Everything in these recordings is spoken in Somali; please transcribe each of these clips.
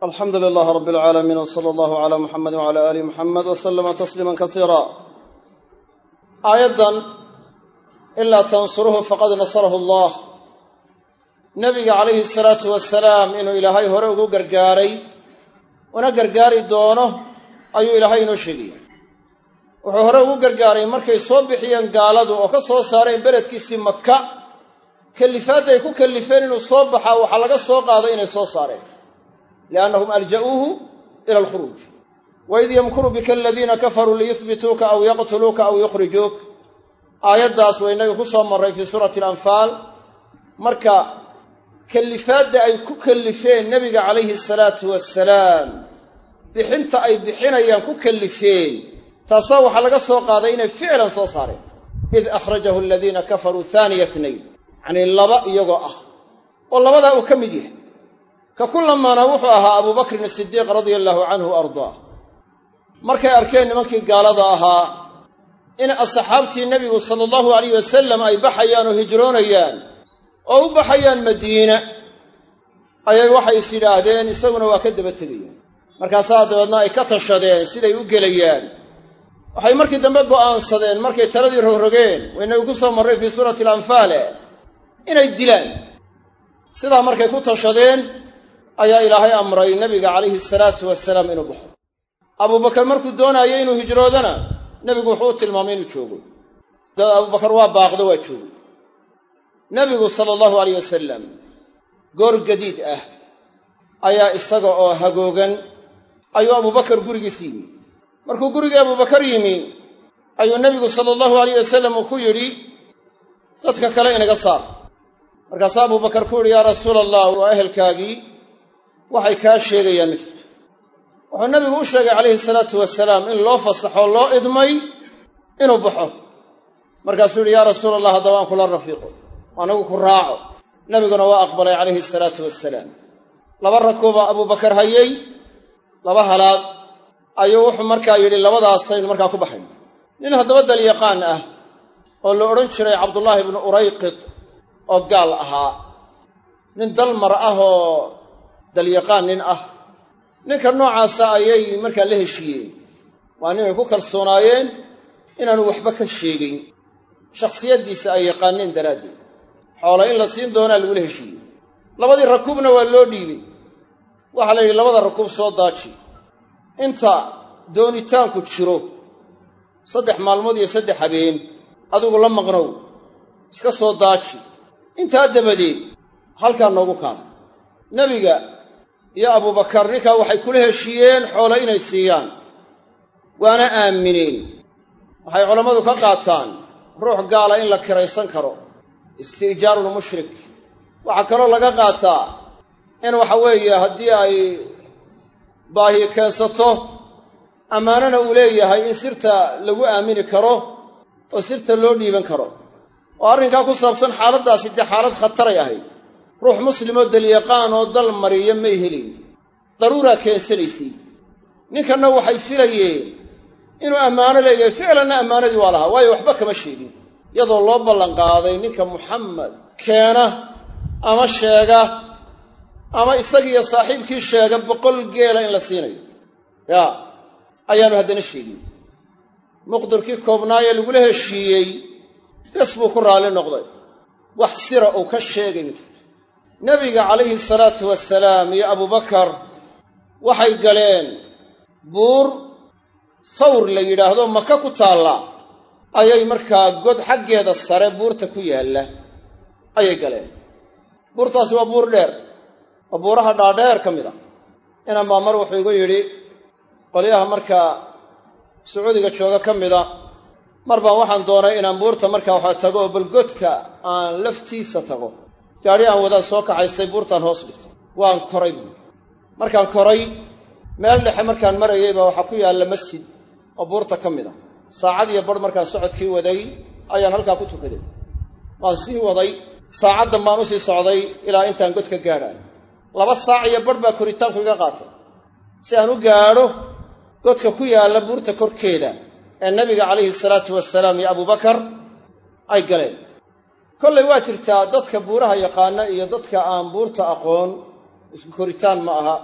الحمد لله رب العالمين وصلى الله على محمد وعلى آل محمد وسلم تسليما كثيرا. آيضا إلا تنصره فقد نصره الله. نبي عليه الصلاة والسلام إنه إلهي هرأه قرقاري ونقرقاري دونه أي إلهي نشيدي وهرأه قرقاري مركي صوبحيا قالدوا وكسو سارين بلد كيسي مكة كلفات يكون كلفين إنه صوبحا وحلقة السوق هذا إنه صو سارين لأنهم ألجأوه إلى الخروج. وإذ يمكر بك الذين كفروا ليثبتوك أو يقتلوك أو يخرجوك. آيات داس وإنه يخصها مرة في سورة الأنفال مركا كلفات أي كلفين نبي عليه الصلاة والسلام بحنت أي بحين أيام كلفين تصاوح حلقة السوق هذين فعلا صارين إذ أخرجه الذين كفروا ثاني اثنين عن اللباء يقع والله بدأ أكمله ككلما نوحها أبو بكر الصديق رضي الله عنه وأرضاه مركي أركين منكي قال ضاها إن أصحابتي النبي صلى الله عليه وسلم أي بحيان وهجرون أيان أو بحيان مدينة أي وحي سيلادين يسوون وكذب التليين مركي صادوا أي كتشدين سيدا يقليان وحي مركي دمبقوا أنصدين مركي تردي رهرقين وإنه يقصوا مرة في سورة الأنفال إن الدلان سيدا مركي كتشدين ayaa ilaahay amray nabiga calayhi salaatu wasalaam inuu baxo Abu Bakar markuu doonayay inuu hijroodana nabigu wuxuu tilmaamay inuu joogo Abu Bakar waa baaqdo waa joogo nabigu sallallahu alayhi wasallam goor gadiid ah ayaa isaga oo hagoogan ayuu Abu Bakar gurigiisa yimi markuu guriga Abu Bakar yimi ayuu nabigu sallallahu alayhi wasallam ku yiri dadka kale inaga saar markaas Abu Bakar ku yiri yaa rasuulallah wa ahlkaagi waxay ka sheegayaan ma jirto wuxuu nabigu u sheegay calayhi salaatu wasalaam in loo fasaxo loo idmay inuu baxo markaasuu yidhi yaa rasuulallah haddaba aan kula rafiiqo anagu ku raaco nabiguna waa aqbalay calayhi salaatu wasalaam laba rakuuba Abu Bakar hayay laba halaad ayuu wuxuu markaa yidhi labadaasaynu markaa ku baxayn nin haddaba dal yaqaan ah oo la odhan jiray Cabdullaahi ibnu Urayqid oo gaal ahaa nin dal mar ah oo dalyaqaan nin ah ninka noocaasa ayay markaa la heshiiyeen waa nin ay ku kalsoonaayeen inaanu waxba ka sheegin shakhsiyadiisa ay yaqaaneen daraaddeed xoolo in la siin doonaa lagu heshiiyey labadii rakuubna waa loo dhiibay waxaa la yidhi labada rakuub soo daaji inta doonitaanku jiro 3 maalmood iyo 3 habeen adigu la maqnow iska soo daaji intaa dabadeed halkaa noogu kaan nabiga iyo Abu Bakar ninka waxay kula heshiiyeen xoolo inay siiyaan waana aamineen waxay culimadu ka qaataan ruux gaala in la kiraysan karo istiijaarul mushrik waxa kale laga qaataa in waxa weeye hadii ay baahi keensato amaanana uu leeyahay in sirta lagu aamini karo oo sirta loo dhiiban karo oo arrinka ku saabsan xaaladaasi xaalad khatar ah ruux muslim oo dal yaqaan oo dal mariyo ma helin daruura keensanaysi ninkana waxay filayeen inuu amaano leeyahay ficilna amaanadii waa laha waayo waxba kama sheegin iyadoo loo ballan qaaday ninka Muhammad keena ama sheega ama isagiyo saaxiibkii sheega 100 geela in la siinayo ayaanu haddana sheegin muqdarkii koobnaaye lagu la heshiiyey isbuu ku raali noqday wax sira oo ka sheegay nabiga calayhi salaatu wasalaam iyo Abu Bakar waxay galeen buur sawr la yiraahdo Maka ku taala ayay markaa god xaggeeda sare buurta ku yaala ayay galeen buurtaas waa buur dheer oo buuraha dhaadheer kamida inaan maamar wuxuu igu yiri qoliyaha markaa Sacuudiga jooga kamida marba waxaan doonay inaan buurta markaa waxa tago bal godka aan laftiisa tago gaari aan wada soo kacaysay buurtan hoos dhigtay waan koray markaan koray meel dhexe markaan marayay baa waxa ku yaala masjid oo buurta kamida saacad iyo bar markaan socodkii waday ayaan halka ku tukaday waan sii waday saacadan baan u sii socday ilaa intaan god ka gaaray 2 saac iyo bar baa koritaanku iga qaatay si aan u gaaro godka ku yaala buurta korkeeda ee nabiga calayhi salaatu wasalaam iyo Abu Bakar ay galeen kollay waa jirtaa dadka buuraha yaqaana iyo dadka aan buurta aqoon isku koritaan ma aha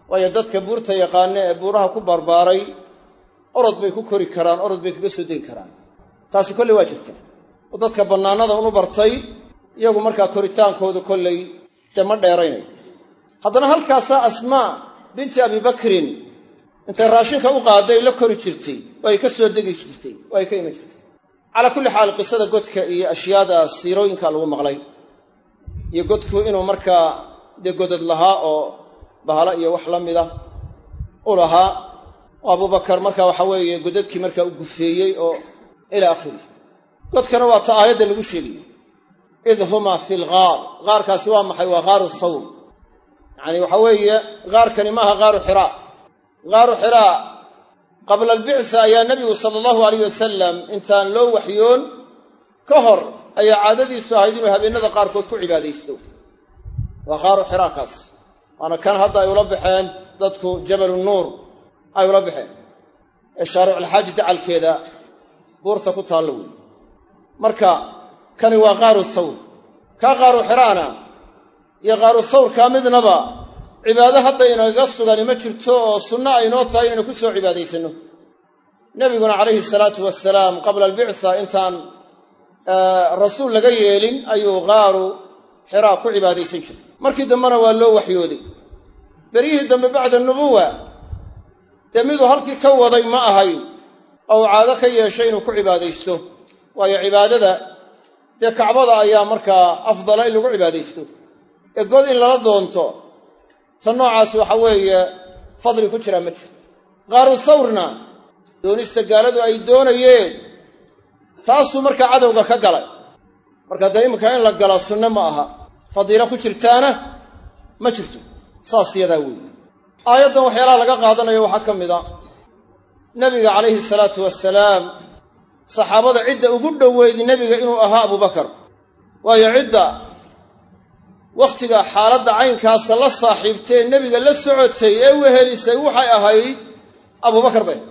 waayo dadka buurta yaqaana ee buuraha ku barbaaray orod bay ku kori karaan, orod bay kaga soo degi karaan. taasi kolley waa jirta oo dadka bannaanada unu bartay iyagu markaa koritaankoodu kolley dee ma dheeraynayo. haddana halkaasaa Asmaa binti Abi Bakrin intay raashinka u qaaday la kori jirtay oo ay ka soo degi jirtay oo ay ka iman jirtay. calaa kulli xaal qisada godka iyo ashyaada siirooyinka lagu maqlay iyo godku inuu markaa dee godad lahaa oo bahala iyo wax la mida u lahaa oo Abubakar markaa waxa weeye godadkii markaa u gufeeyey oo ilaa akhiri. godkana waa ta aayadda lagu sheegay id huma fi lgaar. gaarkaasi waa maxay? waa gaaru sawr. yacni waxa weeye gaarkani maaha gaaru xiraa. gaaru xiraa qabla albicsa ayaa nebigu sala allahu alayh wasalam intaan loo waxyoon ka hor ayaa caadadiisu ahayd inuu habeenada qaarkood ku cibaadaysto. waa gaaru xiraa kaas, waana kan hadda ay ula baxeen dadku jabalu nuur ay ula baxeen ee shaariculxaaji dacalkeeda buurta ku taallo wey. marka kani waa gaaru sawr. kaa gaaru xiraana iyo gaaru sawrkaa midnaba cibaado hadda inaga sugani ma jirto oo sunno aynoo tahay inaynu ku soo cibaadaysanno. nebiguna calayhi salaatu wasalaam qabla albicsa intaan rasuul laga yeelin ayuu gaaru xiraa ku cibaadaysan jiray. markii dambena waa loo waxyooday. beryihii dambe bacda nubuwa dee miduu halkii ka waday ma ahayn oo caado ka yeeshay inuu ku cibaadaysto. waayo cibaadada dee kacbada ayaa markaa afdala in lagu cibaadaysto ee god in lala doonto ta noocaasi waxa weeye fadli ku jiraa ma jiro. gaaru sawrna doonista gaaladu ay doonayeen taasuu markaa cadowga ka galay. marka dee iminka in la gala sunne ma aha, fadiilo ku jirtaana ma jirto. saas yadaa weeye. aayaddan waxyaalaha laga qaadanayo waxaa ka mid a nebiga calayhi salaatu wasalaam saxaabada cidda ugu dhoweyd nebiga inuu ahaa Abubakar. waayo cidda wakhtiga xaaladda caynkaasa la saaxiibtee nebiga la socotay ee wehelisay waxay ahayd Abubakar bay.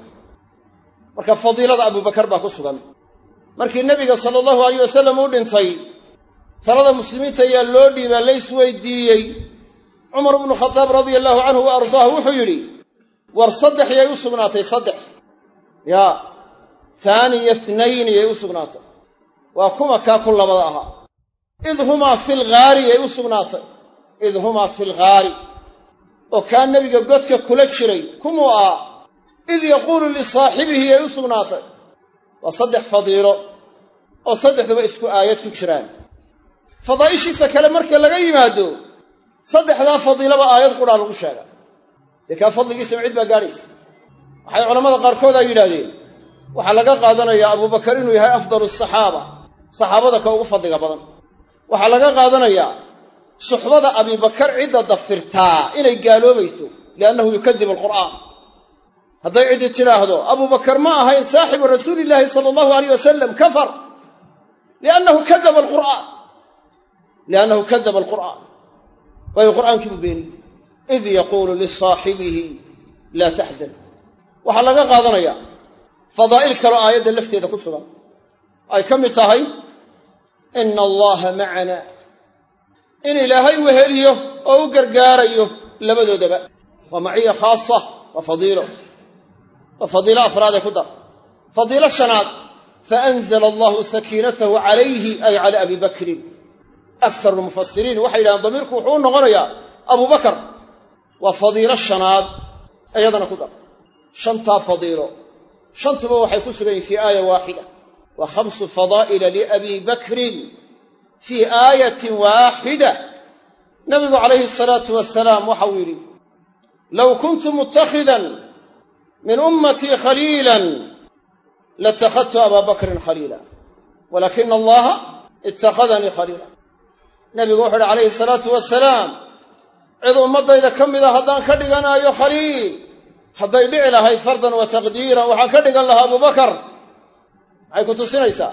marka fadiilada Abubakar baa ku sugan. markii nebiga sala allahu alayh wasalam uu dhintay talada muslimiinta ayaa loo dhiibaa la isweydiiyey. cumar ibnu khataab radia allahu canhu wa ardaahu wuxuu yidhi war saddex yay u sugnaatay, saddex yaa haaniya ithnayni yay u sugnaatay. waa kuma kaa ku labada ahaa. id humaa fi lgaari yay u sugnaatay. id humaa fi lgaari oo kaa nebiga godka kula jiray kumuu ah. id yaquulu lisaaxibihi yay u sugnaatay. waa saddex fadiilo oo saddexduba isku aayad ku jiraan. fadaa'ishiisa kale marka laga yimaado saddexdaa fadiilaba aayad qudhaa lagu sheega. dee kaa fadligiisaba cid baa gaadhaysa. waxay culammada qaarkood ay yidhaahdeen waxaa laga qaadanayaa Abubakar inuu yahay afdalu saxaaba, saxaabada ka ugu fadliga badan. waxaa laga qaadanayaa suxbada Abibakar cidda dafirtaa inay gaaloobayso liannahu yukadibu alqur'aan. hadday ciddi tidhaahdo Abubakar ma ahayn saaxibu rasuulillaahi sala allahu alayh wasalam kafar liannahu kadaba alqur'aan. liannahu kadaba alqur'aan, waayo qur'aankii buu beeniyey. id yaquulu lisaaxibihi laa taxzan. waxaa laga qaadanayaa fadaa'il kaloo aayadda lafteeda ku sugan ay ka mid tahay ina allaha macana, in ilaahay weheliyo oo u gargaarayo labadoodaba. waa maciya khaasa, waa fadiilo, waa fadiilo afraadee ku dar. fadiilo shanaad faanzala allahu sakiinatahu calayhi ay cala abi bakrin. akar lmufasiriin waxay yidhahdeen damiirku wuxuu u noqonayaa Abubakar. waa fadiilo shanaad iyadana ku dar. shantaa fadiilo shantuba waxay ku sugan yihin fii aaya waaxida. waa khamsu fadaa'ila liabi bakrin fii aayatin waaxida. nabigu calayhi salaatu wasalaam waxau yidhi low kuntu mutakhidan min ummatii khaliilan latakhadtu abaa bakrin khaliila walakina allaha ittakhadanii khaliila. nabigu wuxu uhi calayhi salaatu wasalaam cid ummaddayda ka mida haddaan ka dhiganaayo khaliil, hadday dhici lahayd fardan wa taqdiiran waxaan ka dhigan lahaa Abubakar. maxay ku tusinaysaa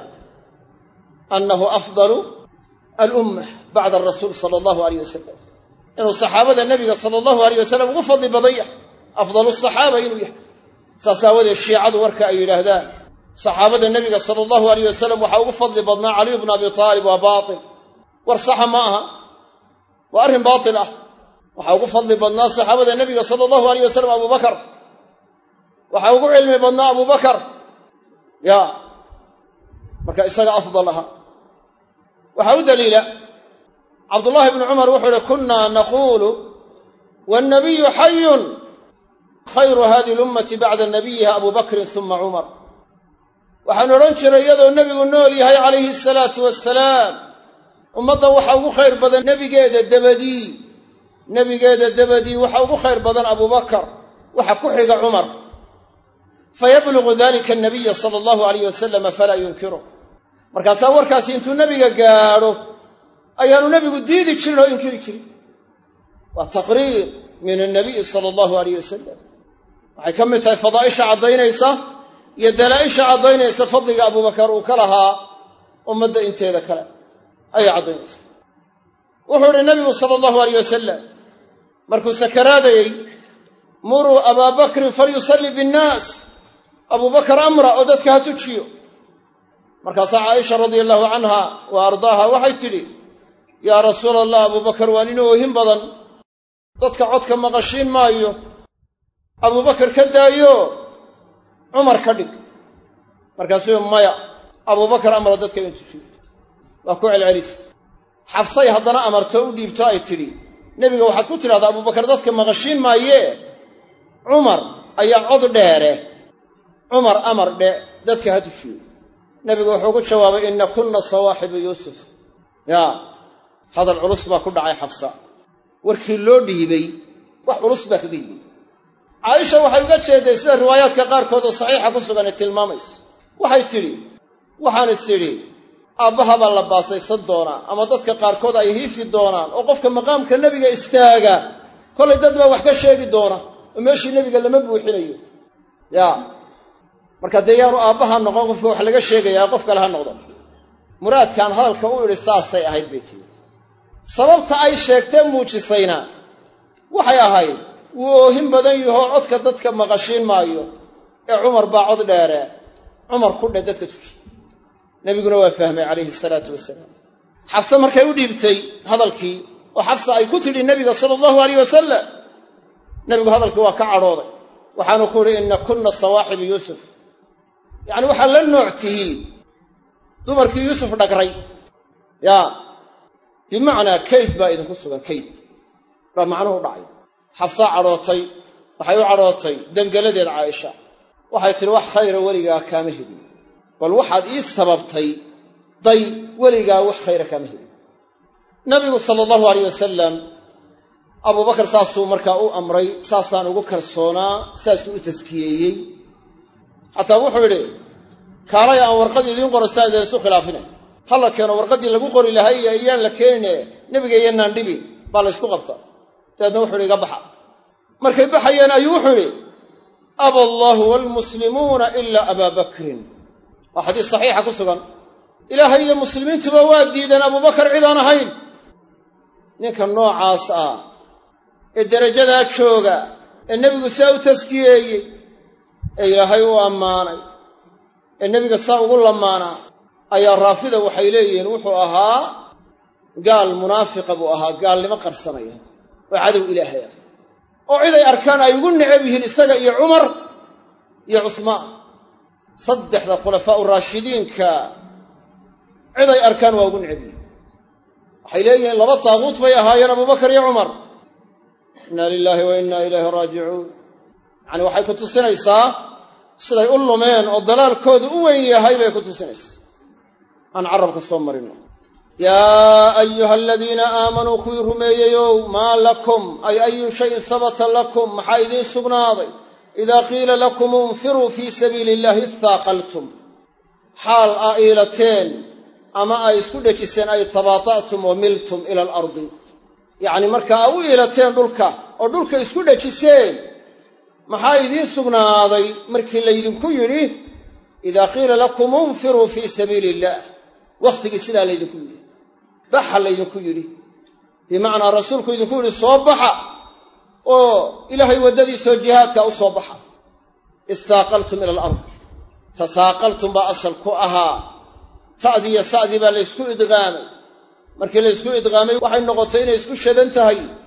annahu afdalu alumma bacda arasuul sala allahu alayh wasalam. inuu saxaabada nebiga sala allahu alayh wasalam ugu fadli badan yahay, afdalu saxaaba inuu yahay. saas aawadeed shiicadu warka ay yidhaahdaan saxaabada nebiga sala allahu alayh wasalam waxaa ugu fadli badnaa caliy bnu abi taalib waa baatil. war saxa ma aha, waa arrin baatil ah. waxaa ugu fadli badnaa saxaabada nebiga sala allahu alayh wasalam abubakar, waxaa ugu cilmi badnaa abubakar ya marka isaga afdal ahaa. waxaa u daliila cabdullaahi bnu cumar wuxuu uhi kunnaa naquulu waannabiyu xayun khayru hadihi lummati bacda nabiyiha abu bakrin uma cumar. waxaan odhan jiray iyadoo nebigu nool yahay calayhi asalaatu wassalaam, ummadda waxa ugu khayr badan nebigeeda dabadii waxa ugu khayr badan abubakar, waxa ku xiga cumar. fayablugu dalika anabiya sala allahu alayh wasalam falaa yunkiru. markaasaa warkaasi intuu nebiga gaadho ayaanu nebigu diidi jirin oo inkiri jirin. waa taqriir min annabiyi sala allahu alayh wasalam. waxay ka mid tahay fadaa'isha caddaynaysa iyo dalaa'isha caddaynaysa fadliga abubakar uu ka lahaa ummadda inteeda kale ayay caddaynaysa. wuxuu idhi nabigu sala allahu alayh wasalam markuu sakaraadayey muruu abaa bakrin falyusalli binnaas, abubakar amra oo dadka ha tujiyo. markaasaa caaisha radia allahu canha wa ardaaha waxay tidhi yaa rasuula allah, abubakar waa nin oohin badan, dadka codka maqashiin maayo, abubakar ka daayo cumar ka dhig. markaasuu maya, abubakar amra dadka in tujiyo. waa ku celcelis. xafsay haddana amarto u dhiibto ay tidhi nebiga waxaad ku tidhahdaa abubakar dadka maqashiin maayee cumar ayaa cod dheere, cumar amar dhe dadka ha tujiyo. nebigu wuxuu ku jawaabay ina kunna sawaaxibu yuusuf. hadal culus baa ku dhacay xafsa, warkii loo dhiibay wax culus baa kaga yimid. caaisha waxay uga jeeday sida riwaayaadka qaarkood oo saxiixa ku sugan ay tilmaamayso. waxay tidhi waxaan is idhi aabbaha baa la baasaysan doonaa, ama dadka qaarkood ay hiifi doonaan, oo qofka maqaamka nebiga istaaga kollay dad baa wax ka sheegi doona, oo meeshii nebiga lama buuxinayo. marka dee yaanu aabbaha noqon qofka wax laga sheegayaa, qof kale ha noqdo. muraadkaan hadalka u idhi saasay ahayd bay tiri. sababta ay sheegtee muujisayna waxay ahayd wuu oohin badan yahoo codka dadka maqashiin maayo, ee cumar baa cod dheere, cumar ku dhe dadka tuji. nebiguna waa fahmay calayhi salaatu wasalaam. xafse markay u dhiibtay hadalkii oo xafsa ay ku tidhi nebiga sala allahu alayh wasalam, nebigu hadalkii waa ka cadhooday. waxaanu ku idhi ina kunna sawaaxibu yuusuf, yacni waxaa la nooc tihiin dumarkii yuusuf dhagray. bimacnaa kayd baa idinku sugan, kayd baa macnuhu dhacay. xafsaa cadhootay, waxay u cadhootay dangaladeed caaisha. waxay tidhi wax khayra weligaa kaama helin, bal waxaad ii sababtay day weligaa wax khayra kaama helin. nabigu sala allahu alayh wasalam abubakar saasuu markaa u amray, saasaan ugu kalsoonaa, saasuu u taskiyeeyey. xataa wuxuu yidhi kaalay aan warqad idiin qoro si aydaan isu khilaafina. hala keeno warqaddii lagu qori lahay iyo iyaan la keenine nebiga iyanaan dhibin baa la ysku qabta. dabeedna wuxuu yidhi iga baxa. markay baxayeen ayuu wuxuu yidhi aba allahu waalmuslimuuna ilaa abaa bakrin. waa xadiis saxiixa ku sugan. ilaahay iyo muslimiintuba waa diideen abubakar cid aan ahayn. ninka noocaas ah ee derajadaa jooga ee nebigu saa u taskiyeeyey, ee ilaahay u ammaanay, ee nebiga saa ugu lamaanaa, ayaa raafida waxay leeyihiin wuxuu ahaa gaal munaafiqa buu ahaa, gaalnimo qarsanaya oo cadow ilaahay ah, oo cid ay arkaan ay ugu necab yihiin isaga iyo cumar iyo cusmaan. saddexda khulafaa uraashidiinka cid ay arkaan waa ugu necab yihiin. waxay leeyihiin laba taaquut bay ahaayeen abubakar iyo cumar. inna lilaahi wa inna ilayhi raajicuun. yacni waxay ku tusinaysaa siday u lumeen oo dalaalkoodu u weyn yahay bay ku tusinaysaa. aan carabka soo marino. yaa ayuha aladiina aamanuu kuwii rumeeyeyow, maa lakum ay ayu shayin sabata lakum, maxaa idiin sugnaaday idaa qiila lakum unfiruu fii sabiili illahi ithaaqaltum, xaal aa iilateen ama ay isku dhejiseen ay tabaata'tum wa miltum ila alardi. yacni markaa aa u iilateen dhulka oo dhulka isku dhejiseen, maxaa idiin sugnaaday markii laydinku yidhi idaa qiila lakum unfiruu fii sabiili illah, wakhtigii sidaa laydinku yidhi, baxa laydinku yidhi, bimacnaa rasuulku idinku yidhi soo baxa oo ilaahay waddadiisoo jihaadka u soo baxa. istaaqaltum ila alard. tasaaqaltum baa asal ku ahaa, ta'dii iyo sa'dii baa laysku idqaamay. markii laysku idqaamay waxay noqotay inay isku shadan tahay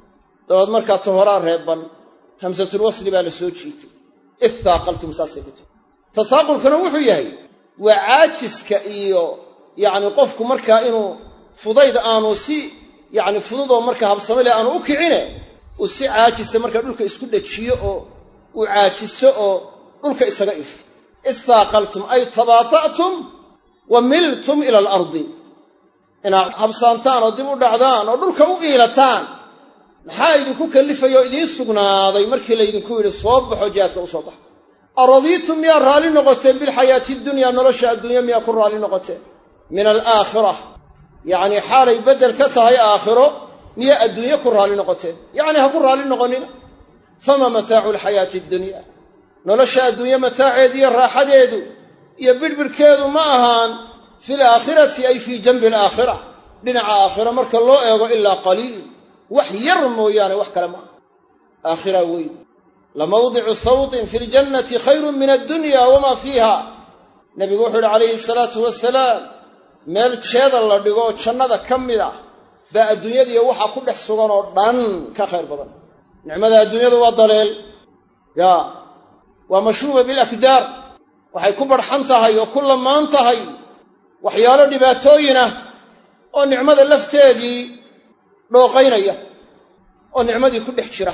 dabaed markaa tahoraa reeban hamsatul wasli baa la soo jiitay ithaaqaltum saasay ku tiri tasaaqulkuna wuxuu yahay waa caajiska iyo yacni qofku markaa inuu fudayd aanu si yacni fududoo markaa habsame leh aanu u kicine uu si caajisa markaa dhulka isku dhajiyo oo uu caajiso oo dhulka isaga isho ithaaqaltum ay tabaata'tum wa miltum ila alardi inaad habsaantaan oo dib u dhacdaan oo dhulka u iilataan maxaa idinku kallifaya oo idiin sugnaaday markii laydinku yidhi soo baxo jihaadka u soo baxa aradiitum miyaa raalli noqoteen bilxayaati dunyaa nolosha adduunya miyaa ku raalli noqoteen min alaakhira yacnii xaalay beddel ka tahay aakhiro miyaa adduunye ku raalli noqoteen yacni ha ku raalli noqonina fama mataacu alxayaati addunya nolosha adduunye mataaceedu iyo raaxadeedu iyo bidhbidhkeedu ma ahaan fi alaakhirati ay fii janbi alaakhira dhinaca aakhira marka loo eego ilaa qaliil wax yar mooyaane wax kale maaha aakhira weyn lamawdicu sawtin fi ljannati khayrun min addunya wamaa fiiha nebigu wuxuu yidhi calayhi salaatu wasalaam meel jeedal la dhigo oo jannada ka mid ah baa adduunyadiiyo waxa ku dhex sugan oo dhan ka khayr badan nicmada adduunyadu waa daleel waa mashruuba bilakdaar waxay ku barxan tahay oo ku lamaan tahay waxyaalo dhibaatooyin ah oo nicmada lafteedii dhooqaynaya oo nicmadii ku dhex jira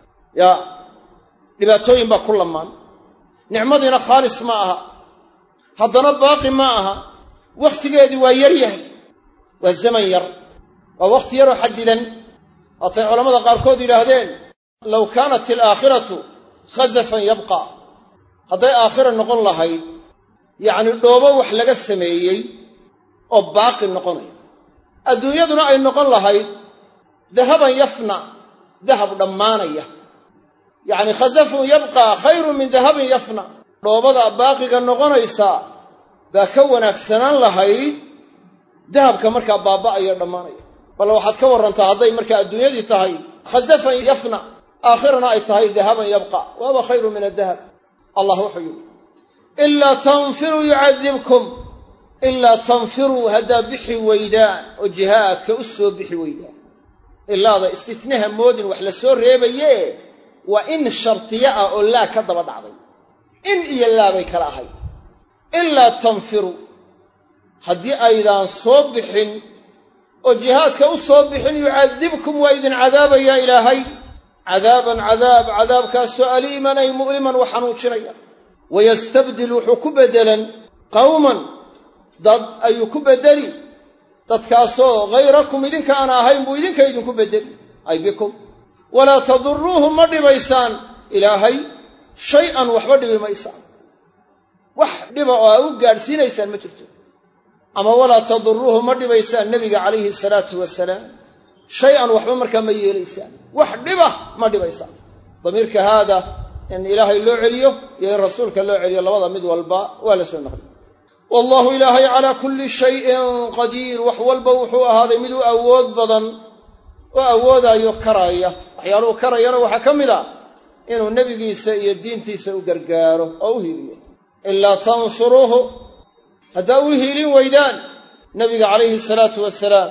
dhibaatooyin baa ku lamaan nicmadiina khaalis ma aha haddana baaqi ma aha wakhtigeedii waa yar yahay waa zaman yar waa wakhti yaroo xadidan waatay culammada qaarkood yidhaahdeen low kaanat alaakhiratu khazafan yabqa hadday aakhira noqon lahayd yacni dhoobo wax laga sameeyey oo baaqi noqonaya adduunyaduna ay noqon lahayd dahaban yafna dahab dhammaanaya yacni khazafun yabqaa khayrun min dahabin yafna dhoobada baaqiga noqonaysaa baa ka wanaagsanaan lahayd dahabka markaa baaba'aya dhammaanaya bal waxaad ka warrantaa hadday markaa adduunyadii tahay khazafan yafna aakhirana ay tahay dahaban yabqa waaba khayrun min adahab allah wuxuu yidhi ilaa tanfiruu yucadibkum ilaa tanfiruu haddaa bixi weydaan oo jihaadka u soo bixi weydaan ilaada istisnaha moodin wax la soo reebaye waa in shartiye ah oo laa ka daba dhacday in iyo laabay kala ahayd ilaa tanfiruu haddii aydaan soo bixin oo jihaadka u soo bixin yucadibkum waa idin cadaabayaa ilaahay cadaaban cadaabkaasoo aliiman ay mu'liman wax xanuujinaya wayastabdil wuxuu ku beddelan qawman dad ayuu ku beddeli dadkaasoo hayrakum idinka aan ahayn buu idinka idinku beddeli ay bikum walaa taduruuhu ma dhibaysaan ilaahay shay-an waxba dhibi maysaan wax dhiba oo aa u gaadhsiinaysaan ma jirto ama walaa taduruuhu ma dhibaysaan nebiga calayhi salaatu wasalaam shay-an waxba markaa ma yeelaysaan wax dhiba ma dhibaysaan damiirka haada in ilaahay loo celiyo iyo in rasuulka loo celiyo labada mid walba waa la soo naqliy wallahu ilaahay calaa kulli shayin qadiir wax walba wuxuu ahaaday mid u awood badan oo awoodaayo karaya waxyaaluhu karayana waxaa ka mid a inuu nebigiisa iyo diintiisa u gargaaro oo u hiiliyo ilaa tansuruuhu haddaa u hiilin weydaan nebiga calayhi salaatu wasalaam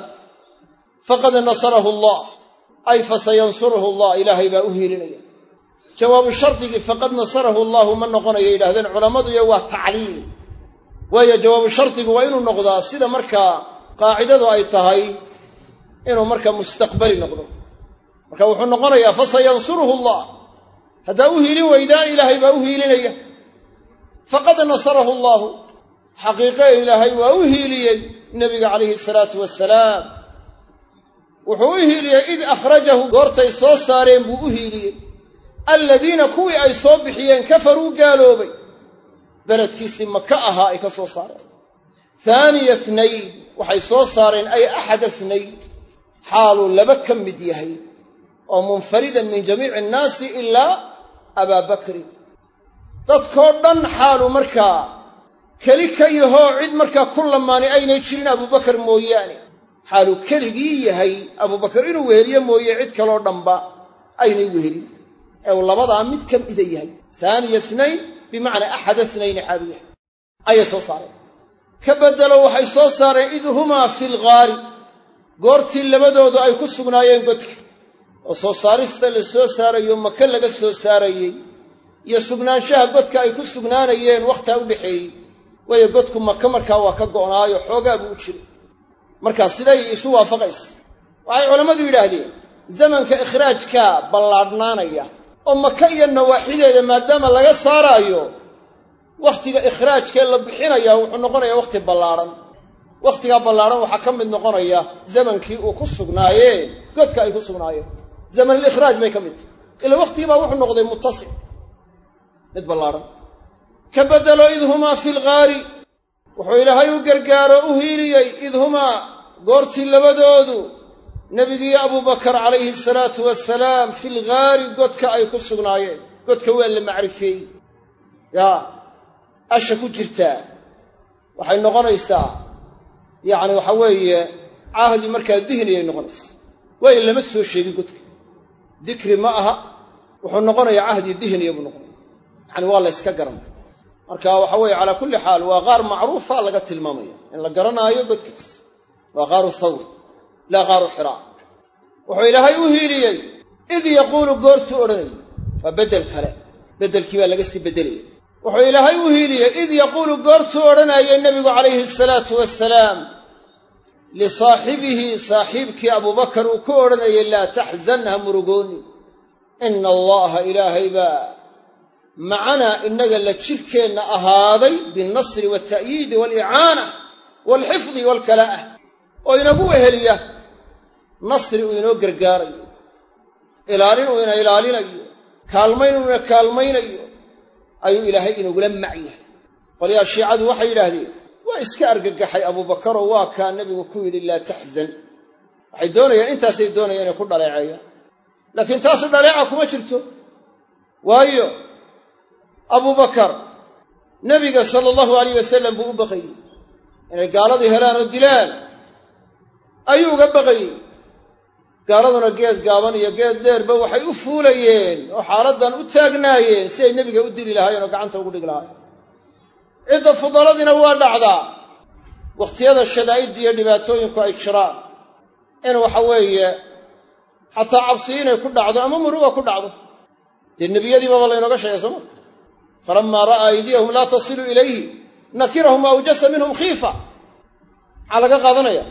faqad nasarahu allah ay fasayansuruhu allah ilaahay baa u hiilinaya jawaabu shardigii faqad nasarahu allahu ma noqonayo yidhahdeen culammadu iyo waa tacliil waayo jawaabu shardigu waa inuu noqdaa sida markaa qaacidadu ay tahay inuu markaa mustaqbali noqdo marka wuxuu noqonayaa fasayansuruhu allah haddaa u hiilin weydaan ilaahay baa u hiilinaya faqad nasarahu allahu xaqiiqe ilaahay waa u hiiliyey nebiga calayhi salaatu wasalaam wuxuu u hiiliyey id akhrajahu goortay soo saareen buu u hiiliyey alladiina kuwii ay soo bixiyeen kafaruu gaaloobay beledkiisii maka ahaa ay ka soo saareen haaniya ithnayn waxay soo saareen ay axada ithnayn xaaluu laba ka mid yahay oo munfaridan min jamiici annaasi ilaa abaa bakrin dadkoo dhan xaaluu markaa keli ka yahoo cid markaa ku lamaani aynay jirin abubakar mooyaane xaaluu keligii yahay abubakar inuu weheliyo mooye cid kaloo dhanba aynay wehelin ee uu labadaa mid ka mida yahay haaniya ithnayn bimacnaa axada ithnayni xaaluu yahay ayay soo saareen ka beddelo waxay soo saareen id humaa fi lghaari goortii labadoodu ay ku sugnaayeen godka oo soo saarista la soo saarayo maka laga soo saarayey iyo sugnaanshaha godka ay ku sugnaanayeen wakhtaa u dhexeeyey waayo godku maka markaa waa ka go'naayo xoogaa buu u jiray markaa siday isu waafaqaysa waxay culammadu yidhaahdeen zamanka ikhraajka ballaadhnaanaya oo maka iyo nawaaxideeda maadaama laga saaraayo wakhtiga ikhraajkee la bixinaya wuxuu noqonayaa wakhti ballaadhan wakhtigaa ballaadhan waxaa ka mid noqonaya zamankii uu ku sugnaayeen godka ay ku sugnaayeen zamanalikhraaj bay ka mid tahay ila wakhtigibaa wuxuu noqday muttasic mid ballaadhan ka bedelo id humaa fi lgaari wuxuu ilaahay u gargaaro u hiiliyey id humaa goortii labadoodu nebigiiyo abubakar calayhi salaatu wasalaam fi lgaari godka ay ku sugnaayeen godka waa la macrifeeyey yaa asha ku jirtaa waxay noqonaysaa yacni waxa weeye cahdi markaa dihniyay noqonaysaa waayo lama soo sheegin godka dikri ma aha wuxuu noqonayaa cahdi dihniya buu noqonaya yacni waa la yska garanaya marka waxa weeye calaa kulli xaal waa qaar macruufa laga tilmaamaya in la garanaayo godkaas waa qaaru thawr laa qaaru xiraa wuxuu ilaahay u hiiliyey id yaquulu goortuu odhanayay waa beddel kale beddelkii baa laga sii beddelaya wuxuu ilaahay u hiiliyey id yaquulu goortuu odhanayay nebigu calayhi salaatu wasalaam lisaaxibihi saaxiibkii abubakar uu ku odhanayay laa taxzan ha murugooni ina allaha ilaahay baa macanaa innaga la jirkeenna ahaaday binnasri waalta'yiidi waalicaana waalxifdi waalkalaa'ah oo inagu weheliya nasri uu inoo gargaarayo ilaalin uu ina ilaalinayo kaalmayn uu ina kaalmaynayo ayuu ilaahay inagula mac yahay qolyaha shiicadu waxay yidhaahdeen waa iska argagaxay abuubakaroo waa kaa nebigu ku yidhi laa taxzan waxay doonayaan intaasay doonayaan inay ku dhaleeceeyaan laakiin taasi dhaleeca kuma jirto waayo abubakar nebiga sala allahu alayh wasalam buu u baqayey inay gaaladii helaan oo dilaan ayuu uga baqayey gaaladuna geed gaaban iyo geed dheerba waxay u fuulayeen oo xaaladdan u taagnaayeen si ay nebiga u dili lahaayeen oo gacanta ugu dhigi lahaayeen cidda fudaladiina waa dhacdaa wakhtiyada shadaa'idda iyo dhibaatooyinku ay jiraan in waxa weeye xataa cabsi inay ku dhacdo ama muruga ku dhacdo dee nebiyadiibaba laynooga sheegay sooma falamaa ra'aa aydiyahum laa tasilu ilayhi nakirahum awjasa minhum khiifa maxaa laga qaadanaya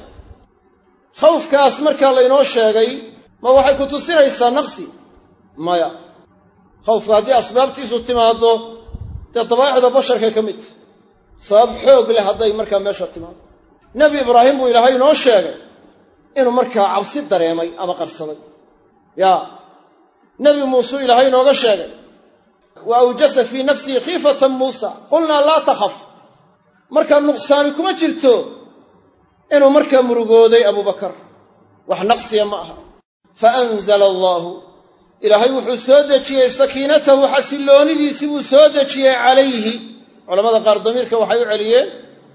khawfkaas markaa laynoo sheegay ma waxay ku tusinaysaa naqsi maya khawfka haddii asbaabtiisu timaaddo dee dabaa'icda basharkay ka mid tahy sabab xoog leh hadday markaa meesha timaado nebi ibraahim buu ilaahay inoo sheegay inuu markaa cabsi dareemay ama qarsaday yaa nebi muuseu ilaahay inooga sheegay wa awjasa fii nafsihi khiifatan muusa qulnaa laa takhaf markaa nuqsaani kuma jirto inuu markaa murugooday abubakar wax naqsiya ma aha faanzala allaahu ilaahay wuxuu soo dejiyey sakiinatahu xasilloonidiisii buu soo dejiyey calayhi culamada qaar damiirka waxay u celiyeen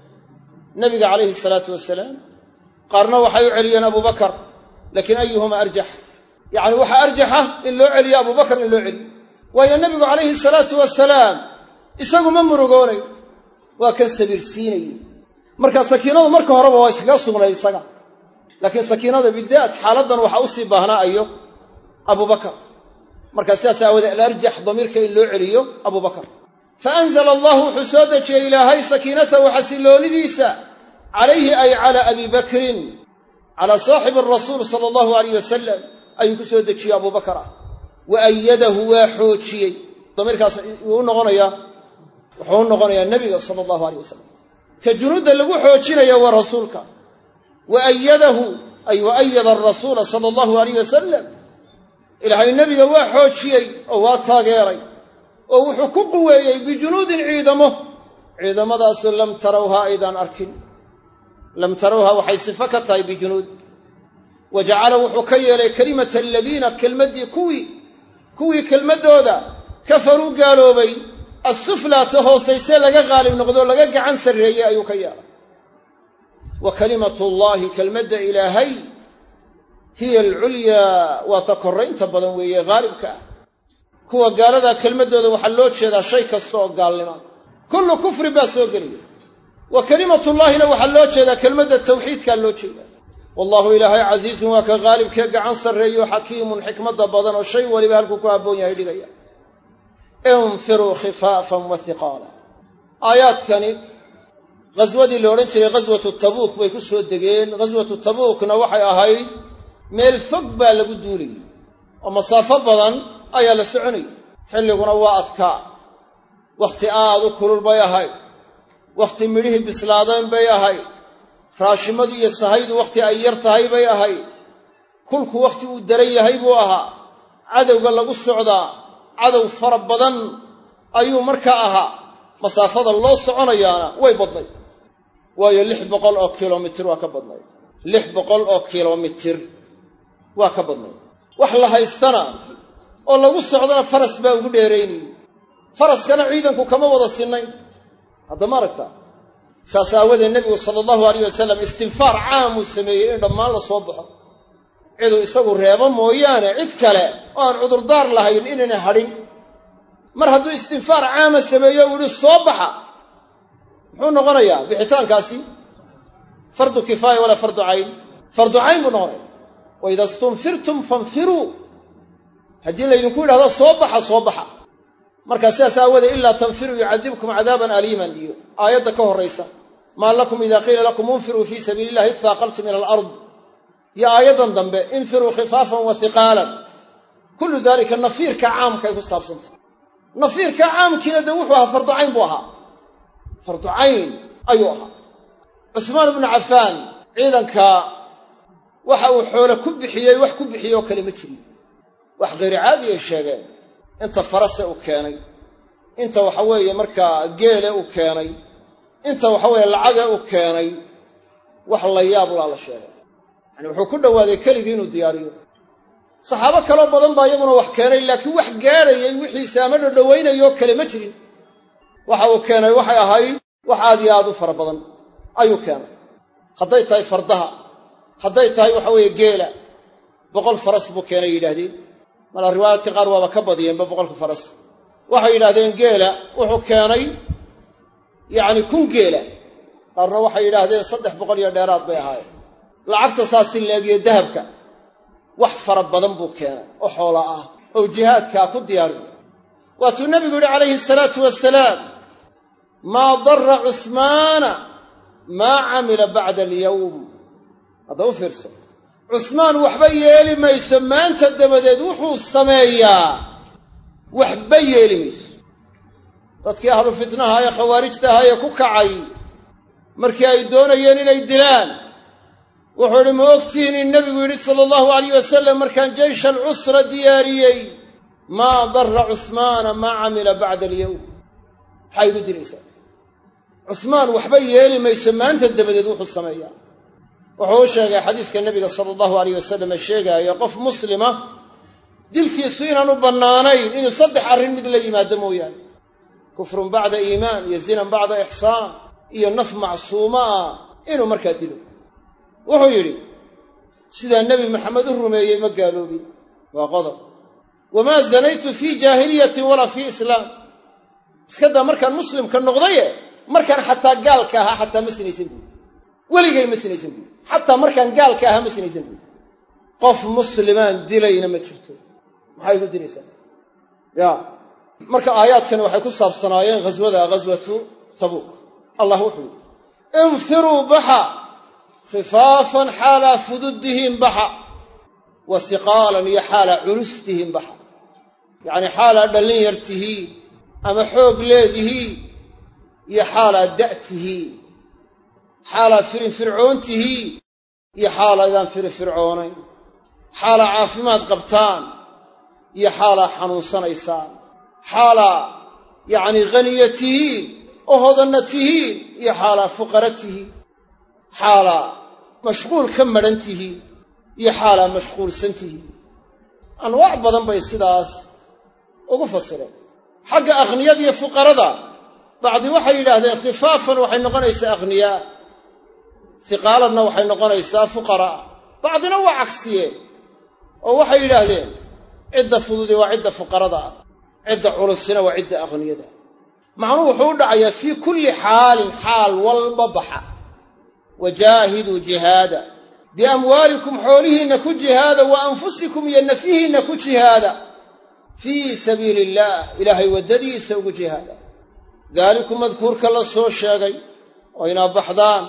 nebiga calayhi salaatu wasalaam qaarna waxay u celiyeen abubakar laakiin ayuhuma arjax yacni waxaa arjaxa in loo celiyo abubakar in loo celiyo waayo nebigu calayhi salaatu wasalaam isagu ma murugoonay waa kan sabirsiinayey marka sakiinadu marka horeba waa iskaga sugnay isaga laakiin sakiinada bidaat xaaladdan waxaa usii baahnaa ayo abubakar markaa sidaas aawoodee alarjax damiirka in loo celiyo abubakar faanzala allahu wuxuu soo dejiyey ilaahay sakiinatahu xasilloonidiisa calayhi ay calaa abi bakrin calaa saaxibi arasuul sala allahu alayh wasalam ayuu ku soo dejiyey abubakar ah wa ayadahu waa xoojiyey damiirkaas wuxuu u noqonayaa nebiga sala allahu alayh wasalam ka junuudda lagu xoojinaya waa rasuulka wa ayadahu ay wa ayada arasuula sala allahu alayh wasalam ilaahay nebiga waa xoojiyey oo waa taageeray oo wuxuu ku quweeyey bijunuudin ciidamadaasoo lam tarawhaa aydaan arkin lam tarawhaa waxay sifo ka tahay bijunuud wa jacala wuxuu ka yeelay kelimata aladiina kelmaddii kuwii kelmaddooda kafaruu gaaloobay assuflaa ta hoosaysee laga qaalib noqdoo laga gacan sarreeyey ayuu ka yeelay wa kalimatullaahi kelmadda ilaahay hiya alculyaa waa ta korraynta badan weeye haalibka ah kuwa gaaladaa kelmaddooda waxaa loo jeedaa shay kasta oo gaalnima kullu kufrin baa soo gelaya wa kalimatullaahina waxaa loo jeedaa kelmadda tawxiidkaa loo jeedaa wallahu ilaahay casiizun waa ka qaalibkee gacan sarreeyo xakiimun xikmadda badan oo shay waliba halkuu ku habboon yahay dhigaya infiruu khifaafan wa hiqaala aayaadkani ghaswadii la odhan jiray ghaswatu tabuuk bay ku soo degeen ghaswatu tabuukna waxay ahayd meel fog baa lagu duulayay oo masaafo badan ayaa la soconayay xilliguna waa adkaa wakhti aad u kulul bay ahayd wakhti midhihii bislaadeen bay ahayd raashimadu iyo sahaydu wakhti ay yar tahay bay ahayd kulku wakhti uu daran yahay buu ahaa cadowga lagu socdaa cadow fara badan ayuu markaa ahaa masaafada loo soconayaana way badnayd waayo 600 oo kilomitir waa ka badnayd 600 oo kilomitir waa ka badnayd wax la haystana oo lagu socdana faras baa ugu dheeraynayay faraskana ciidanku kama wada sinnayn hadda ma aragtaa saas aawadeed nebigu sala allahu alayh wasalam istinfaar caamuu sameeyey in dhammaan la soo baxo ciduu isagu reebo mooyaane cid kale oo aan cudurdaar lahayn inayna hadhin mar hadduu istinfaar caama sameeyo uu yihi soo baxa muxuu noqonayaa bixitaankaasi fardu kifaaya walaa fardu cayn fardu cayn buu noqonaya wa ida istunfirtum fanfiruu haddii laydinku yidhahdo soo baxa markaa sidaas aawoodee ilaa tanfiruu yucadibkum cadaaban aliiman iyo aayadda ka horraysa maa lakum ida qiila lakum unfiruu fii sabiili illahi ithaaqaltum ila alard iyo aayaddan dambe infiruu khifaafan wa hiqaalan kullu daalika nafiirka caamkay ku saabsantay nafiirka caamkiina dee wuxuu ahaa fardu cayn buu ahaa fardu cayn ayuu ahaa cusmaan ibnu cafaan ciidanka waxa uu xoole ku bixiyey wax ku bixiyey oo kale ma jirin wax khayri caadi ay sheegeen inta farase uu keenay inta waxa weeye markaa geele uu keenay inta waxa weeye lacaga uu keenay wax la yaab laa la sheegay yani wuxuu ku dhowaaday keligii inuu diyaariyo saxaabo kaloo badan baa iyaguna wax keenay laakiin wax gaadhayay wixiisa ama dhodhowaynayoo kale ma jirin waxa uu keenay waxay ahayd wax aad iyo aad u fara badan ayuu keenay hadday tahay fardaha hadday tahay waxa weeye geela 100 faras buu keenay yidhaahdeen mala riwaayadka qaar waaba ka badiyeenba 100 faras waxay yidhaahdeen geela wuxuu keenay yacni 1000 geela qaarna waxay yidhaahdeen 300 iyo dheeraad bay ahaayeen lacagta saasi leegiyo dahabka wax fara badan buu keenay oo xoola ah oo jihaadkaa ku diyaariyo waatuu nebigu yidhi calayhi salaatu wasalaam maa darra cusmaana maa camila bacda alyawm hadda u fiirso cusmaan waxba yeeli mayso maanta dabadeed wuxuu sameeyaa waxba yeeli mayso dadkii ahlu fitnaha ee khawaarijta ahaa ee ku kacay markii ay doonayeen inay dilaan wuxuu idhi ma ogtihiin in nebigu yidhi sala allahu alayh wasalam markaan jaysh alcusra diyaariyey maa darra cusmaana maa camila bacda alyawm maxay igu dilaysaa cusmaan waxba yeeli mayso maanta dabadeed wuxuu sameeyaa wuxuu u sheegay xadiiska nebiga sala allahu alayh wasalam ee sheegaaya qof muslima dilkiisu inaanu bannaanayn inuu 3 arrin mid la yimaado mooyaane kufrun bacda iimaan iyo zinan bacda ixsaan iyo naf macsuuma ah inuu markaa dilo wuxuu yidhi sidaa nebi maxamed u rumeeyey ma gaaloobin waa qodob wamaa zanaytu fii jaahiliyatin walaa fii islaam iska daa markaan muslimka noqdaye markaan xataa gaalka ahaa xataa ma sinaysan buuri weligay ma sinaysan buuri xataa markaan gaalka ahaa ma sinaysan buuri qof muslimaan dilayna ma jirto maxay igu dilaysaa ya marka aayaadkani waxay ku saabsanaayeen ghaswatu tabuuk allah wuxuu yidhi infiruu baxa khifaafan xaalaa fududihiin baxa wa hiqaalan iyo xaalaa culustihiin baxa yacni xaalaa dhallin yar tihiin ama xoog leedihiin iyo xaalaa da'tihiin xaalaa firinfircoon tihiin iyo xaalaydaan firinfircoonayn xaalaa caafimaad qabtaan iyo xaalaa xanuunsanaysaan xaalaa yacni khaniya tihiin oo hodanna tihiin iyo xaalaa fuqara tihiin xaalaa mashquul ka madhan tihiin iyo xaalaa mashquulsan tihiin anwaac badan bay sidaas ugu fasireen xagga akhniyada iyo fuqarada bacdi waxay yidhaahdeen khifaafan waxay noqonaysaa akhniyaa hiqaalanna waxay noqonaysaa fuqaraa bacdina waa cagsiyeen oo waxay yidhaahdeen cidda fududi waa cidda fuqarada ah cidda culusina waa cidda akhniyada macnuhu wuxuu u dhacayaa fii kulli xaalin xaal walba baxa wajaahiduu jihaada biamwaalikum xoolihiinna ku jihaada wa anfusikum iyo nafyihiinna ku jihaada fii sabiili illaah ilaahay waddadiisa ugu jihaada daalikum madkuurka la soo sheegay oo inaa baxdaan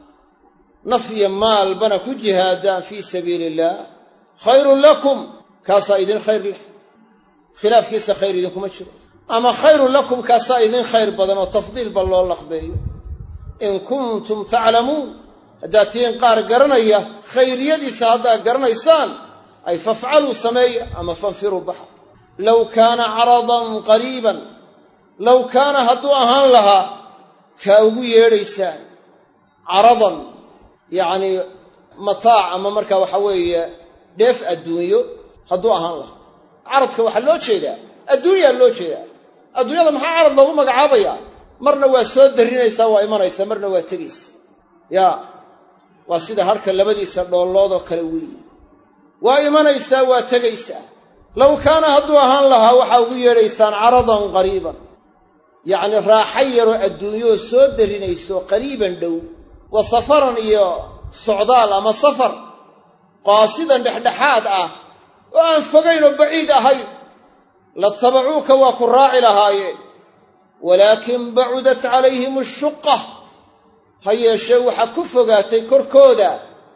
naf iyo maalbana ku jihaadaan fii sabiili illaah khayrun lakum kaasaa idin khayr leh khilaafkiisa khayr idinkuma jiro ama khayrun lakum kaasaa idin khayr badan oo tafdiilba loo laqbeeyo in kuntum taclamuun haddaad tihiin qaar garanaya khayriyadiisa haddaad garanaysaan ay fafcaluu sameeya ama fanfiruu baxa low kaana caradan qariiban low kaana hadduu ahaan lahaa kaa ugu yeedhaysaan caradan yacnii mataac ama markaa waxa weeye dheef adduunyo hadduu ahaan lahaa caradka waxaa loo jeedaa adduunyaa loo jeedaa adduunyada maxaa carad loogu magacaabayaa marna waa soo darrinaysaa waa imanaysaa marna waa tegaysa yaa waa sida harka labadiisa dhoolloodoo kale weeye waa imanaysaa waa tegaysaa low kaana hadduu ahaan lahaa waxaa ugu yeedhaysaan caradan qariiban yacni raaxa yaroo adduunyoo soo darrinayso qariiban dhow wa safaran iyo socdaal ama safar qaasidan dhexdhexaad ah oo aan fogayn oo baciid ahayn latabacuuka waa ku raaci lahaayeen walaakin bacudat calayhim ashuqa ha yeeshee waxaa ku fogaatay korkooda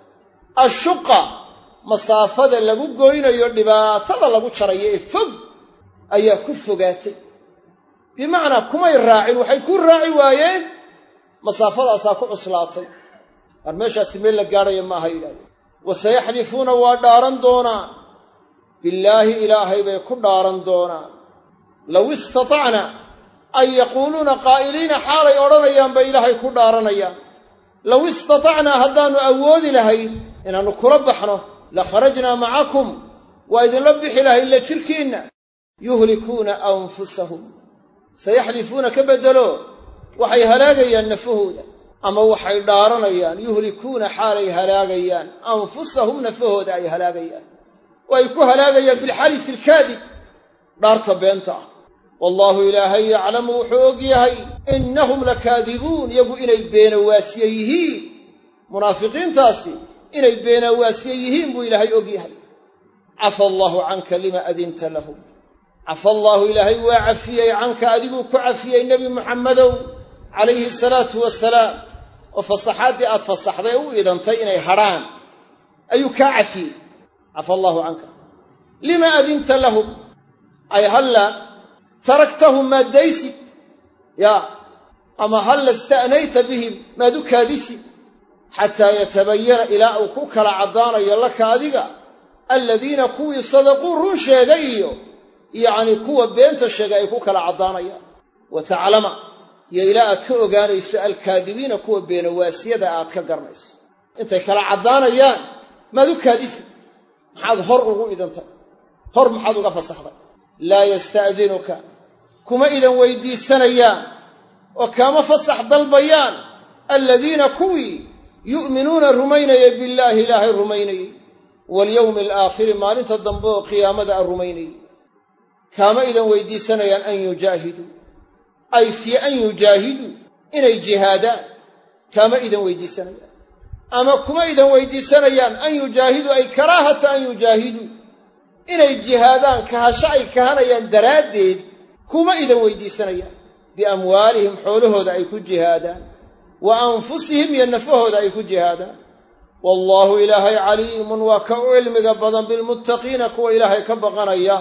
ashuqa masaafada lagu goynayo dhibaatada lagu jarayo ee fog ayaa ku fogaatay bimacnaa kumay raacin waxay ku raaci waayeen masaafadaasaa ku cuslaatay war meeshaasi meel la gaadhaya maaha yidhahdeen wasayaxlifuuna waa dhaaran doonaan billaahi ilaahay bay ku dhaaran doonaan low istatacna an yaquuluuna qaa'iliina xaalay odhanayaan bay ilaahay ku dhaaranayaan low istatacnaa haddaannu awoodi lahayn inaannu kula baxno la kharajnaa macakum waa idinla bixi lahayn la jirkiinna yuhlikuuna anfusahum sayaxlifuuna ka beddelo waxay halaagayaan nafahooda ama waxay dhaaranayaan yuhlikuuna xaalay halaagayaan anfusahum nafahooda ay halaagayaan oo ay ku halaagayaan bilxalifi alkaadib dhaarta beenta ah wallaahu ilaahay yaclamu wuxuu og yahay innahum lakaadibuun iyagu inay beenawaasiye yihiin munaafiqiintaasi inay beenawaasiye yihiin buu ilaahay og yahay cafa allaahu canka lima adinta lahum cafa allaahu ilaahay waa cafiyey canka adiguu ku cafiyey nebi muxammadow calayhi salaatu wasalaam oo fasaxaaddii aad fasaxday u idantay inay hadrhaan ayuu kaa cafiyey cafa allaahu canka lima adinta lahum ay halla taraktahum maad daysid yaa ama halla ista'nayta bihim maad u kaadisid xataa yatabayana ilaa uu ku kala caddaanayo laka adiga aladiina kuwii sadaquu run sheegay iyo yacni kuwa beenta sheegay ay ku kala caddaanayaan wa taclama iyo ilaa aad ka ogaanayso alkaadibiina kuwa beenawaasiyada aad ka garanayso intay kala caddaanayaan maad u kaadisid maxaad hor ugu idantay hor maxaad uga fasaxday laa yasta'dinuka kuma idan weydiisanayaan oo kaama fasax dalbayaan aladiina kuwii yu'minuuna rumaynayay billaahi ilaahay rumaynayey walyowmi alaakhiri maalinta dambe oo qiyaamada a rumaynayey kaama idan weydiisanayaan an yujaahiduu ay fii an yujaahiduu inay jihaadaan kaama idan weydiisanayaan ama kuma idan weydiisanayaan an yujaahiduu ay karaahata an yujaahiduu inay jihaadaan kahasho ay kahanayaan daraaddeed kuma idan weydiisanayaan biamwaalihim xoolahooda ay ku jihaadaan wa anfusihim iyo nafahooda ay ku jihaadaan wallaahu ilaahay caliimun waa ka u cilmiga badan bilmuttaqiina kuwa ilaahay ka baqanaya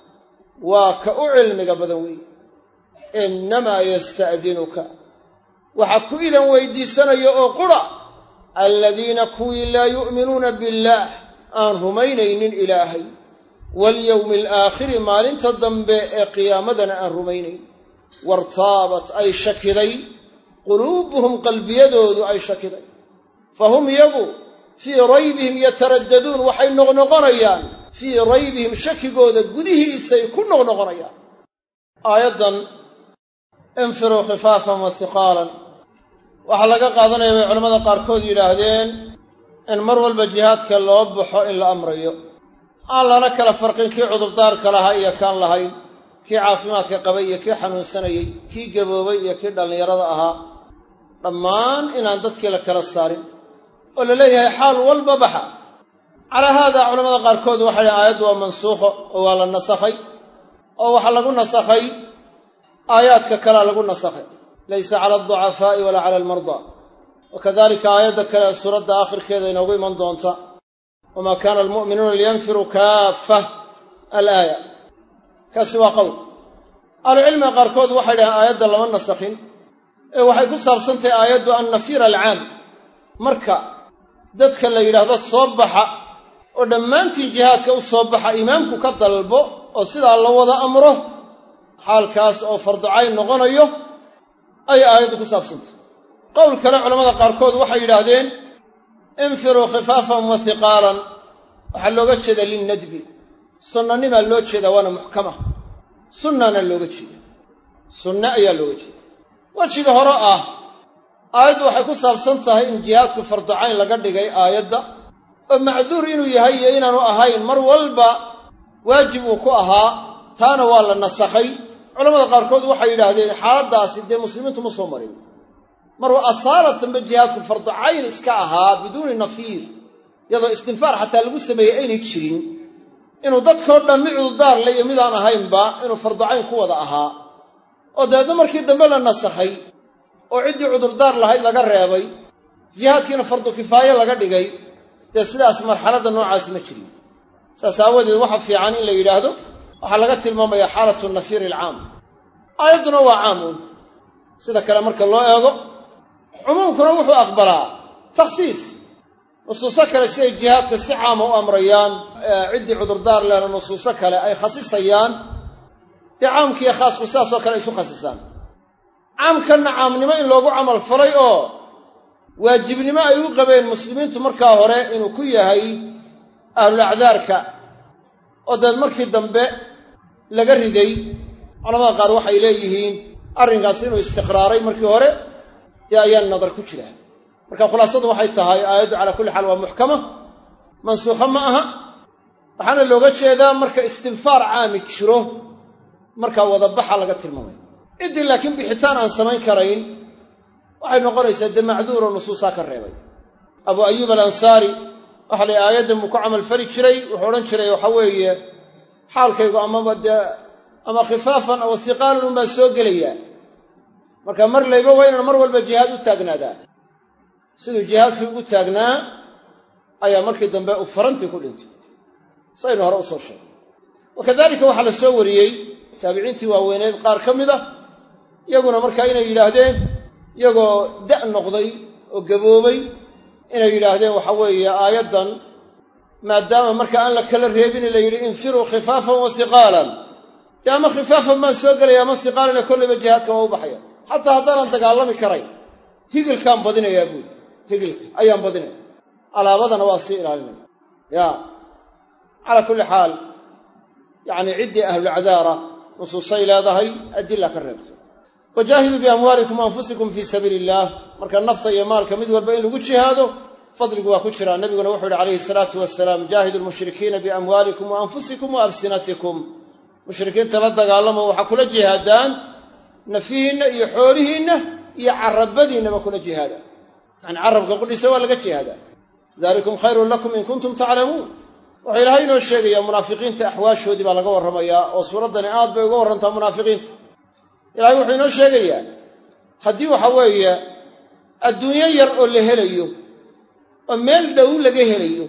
waa ka u cilmiga badan weeye innamaa yasta'dinuka waxaa ku idan weydiisanaya oo qura aladiina kuwii laa yu'minuuna billaah aan rumaynaynin ilaahay walyowmi alaakhiri maalinta dambe ee qiyaamadana aan rumaynayn wartaabat ay shakiday quluubuhum qalbiyadoodu ay shakiday fahum iyagu fii raybihim yataraddaduun waxay noqnoqonayaan fii raybihim shakigooda gudihiisay ku noqnoqonayaan aayaddan infiruu khifaafan wa hiqaalan waxaa laga qaadanaya bay culamada qaarkood yidhaahdeen in mar walba jihaadka loo baxo in la amrayo aan lana kala farqin kii cudurdaarka lahaa iyo kaan lahayn kii caafimaadka qabay iyo kii xanuunsanayey kii gaboobay iyo kii dhallinyarada ahaa dhammaan inaan dadkii la kala saarin oo la leeyahay xaal walba baxa calaa haadaa culamada qaarkood waxay dhahen aayaddu waa mansuukho oo waa la nasakhay oo waxaa lagu nasakhay aayaadka kalea lagu nasakhay laysa cala alducafaa'i walaa cala almardaa wakadalika aayadda kale ee suuradda aakhirkeeda inoogu iman doonta wamaa kaana almu'minuuna liyanfiruu kaaffa alaaya kaasi waa qowl ahlucilmiga qaarkood waxay dhaheen aayadda lama nasakhin ee waxay ku saabsantahay aayaddu annafiir alcaam marka dadka la yidhaahdo soo baxa oo dhammaantiin jihaadka u soo baxa imaamku ka dalbo oo sidaa la wada amro xaalkaas oo farducayn noqonayo ayay aayaddu ku saabsantahay qowl kale culamada qaarkood waxay yidhaahdeen infiruu khifaafan wa hiqaalan waxaa looga jeeda linnadbi sunnanimaa loo jeedaa waana muxkama sunnana looga jeeda sunne ayaa looga jeeda wejiga hore ah aayaddu waxay ku saabsan tahay in jihaadku farducayn laga dhigay aayadda oo macduur inuu yahay iyo inaanu ahayn mar walba waajib uu ku ahaa taana waa la nasakhay culamada qaarkood waxay yidhaahdeen xaaladdaasi dee muslimiintu ma soo marin maruu asaalatanba jihaadku farducayn iska ahaa biduuni nafiir iyadoo istinfaar xataa lagu sameeyey aynay jirin inuu dadkoo dhan mid cudurdaar le iyo midaan ahaynba inuu farducayn ku wada ahaa oo dabeedna markii dambe la nasakhay oo ciddii cudurdaar lahayd laga reebay jihaadkiina fardu kifaaye laga dhigay dee sidaas marxaladda noocaasi ma jirin saas aawadeed waxa fiican in la yidhaahdo waxaa laga tilmaamayaa xaalatu nafiiri alcaam aayadduna waa caamun sida kale marka loo eego cumuumkuna wuxuu aqbalaa takhsiis nusuuso kale siday jihaadka si caama u amrayaan ciddii cudurdaar lehna nusuuso kale ay khasisayaan dee caamkiiyo khaasku sidaasoo kale isu khasisaan caamkanna caamnimo in loogu camal falay oo waajibnimo ay u qabeen muslimiintu markaa hore inuu ku yahay ahlulacdaarka oo dabeed markii dambe laga riday culamada qaar waxay leeyihiin arrinkaas inuu istiqraaray markii hore dee ayaan nadar ku jiraa marka khulaasadu waxay tahay aayaddu calaa kulli xaal waa muxkama mansuukha ma aha waxaana looga jeedaa marka istinfaar caami jiro markaa wadabaxa laga tilmaamay ciddii laakiin bixitaan aan samayn karayn waxay noqonaysaa dee macduuro nusuusaa ka reebay abu ayuub alansaari waxa la aayaddan buu ku camal fali jiray wuxuu odhan jiray waxa weeye xaalkaygu amaba dee ama khifaafan aw siqaalan unbaa soo gelayaa marka mar layba waa inaan mar walba jihaad u taagnaadaa siduu jihaadkii ugu taagnaa ayaa markii dambe uu farantii ku dhintay saynu hore u soo sheegay wakadalika waxaa la soo wariyey taabiciintii waaweyneed qaar ka mid ah iyaguna markaa inay yidhaahdeen iyagoo da' noqday oo gaboobay inay yidhaahdeen waxa weeye aayaddan maadaama marka aan la kala reebin la yidhi infiruu khifaafan wa siqaalan dee ama khifaafan baan soo gelaya ama siqaalana kollayba jihaadka waa u baxaya xataa haddaanan dagaalami karayn higilkaan badinayaa buuli higilka ayaan badinaya alaabadana waa sii ilaalinaya ya calaa kulli xaal yacni ciddii ahlulcadaara nusuusay leedahay adilla ka reebto wajaahiduu biamwaalikum anfusikum fii sabiili illaah marka nafta iyo maalka mid walba in lagu jihaado fadligu waa ku jiraa nabiguna wuxuu yihi calayhi salaatu wasalaam jaahidu lmushrikiina biamwaalikum wa anfusikum wa alsinatikum mushrikiinta la dagaalamo waxaa kula jihaadaan nafihiinna iyo xoolihiinna iyo carabadiinnaba kula jihaada yani carabka qudhisa waa laga jihaadaa dalikum khayrun lakum in kuntum taclamuun wuxuu ilaahay inoo sheegayaa munaafiqiinta axwaashoodii baa laga warramayaa oo suuraddani aad bay uga warrantaa munaafiqiinta ilaahay wuxuu inoo sheegayaa haddii waxa weeye adduunyo yar oo la helayo oo meel dhow laga helayo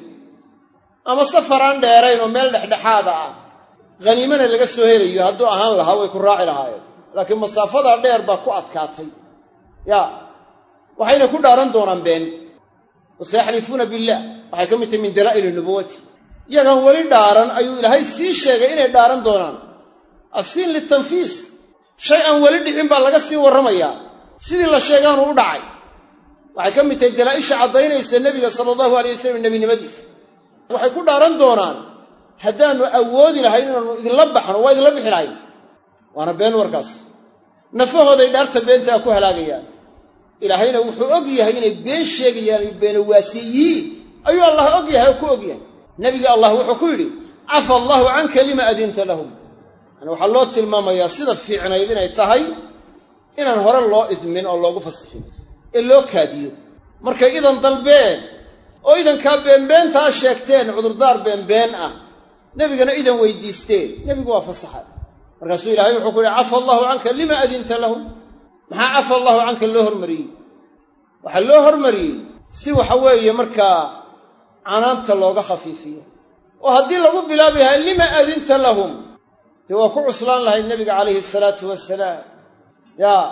ama safar aan dheerayn oo meel dhexdhexaada ah haniimana laga soo helayo hadduu ahaan lahaa way ku raaci lahaayeen laakiin masaafadaa dheer baa ku adkaatay ya waxayna ku dhaaran doonaan been wasayaxlifuuna billah waxay ka mid tahay min dalaa'ili nubuwati iyagaan weli dhaaran ayuu ilaahay sii sheegay inay dhaaran doonaan asiin litanfiis shay aan weli dhicin baa laga sii warramayaa sidii la sheegaanu u dhacay waxay ka mid tahay dalaa'isha caddaynaysa nebiga sala allahu alay wasalam nebinimadiisa waxay ku dhaaran doonaan haddaannu awoodi lahayn inaannu idinla baxno waa idinla bixi lahayn waana been warkaas nafahooday dhaarta beentaa ku halaagayaan ilaahayna wuxuu og yahay inay been sheegayaan iyo beenawaasiyiin ayuu allah og yahay oo ku og yahay nebiga allah wuxuu ku yidhi cafa allahu canka lima adinta lahum yani waxaa loo tilmaamayaa sida fiicnayd inay tahay inaan hore loo idmin oo loogu fasixin ee loo kaadiyo markay idan dalbeen oo idankaa beenbeentaa sheegteen cudurdaar beenbeen ah nebigana idan weydiisteen nebigu waa fasaxay markaasuu ilaahay wuxuu ku yihi cafa allahu canka lima adinta lahum maxaa cafa allahu canka loo hormariyey waxaa loo hormariyey si waxa weeye markaa canaanta looga khafiifiyo oo haddii lagu bilaabi lahaa lima adinta lahum dee waa ku cuslaan lahayd nebiga calayhi salaatu wasalaam yaa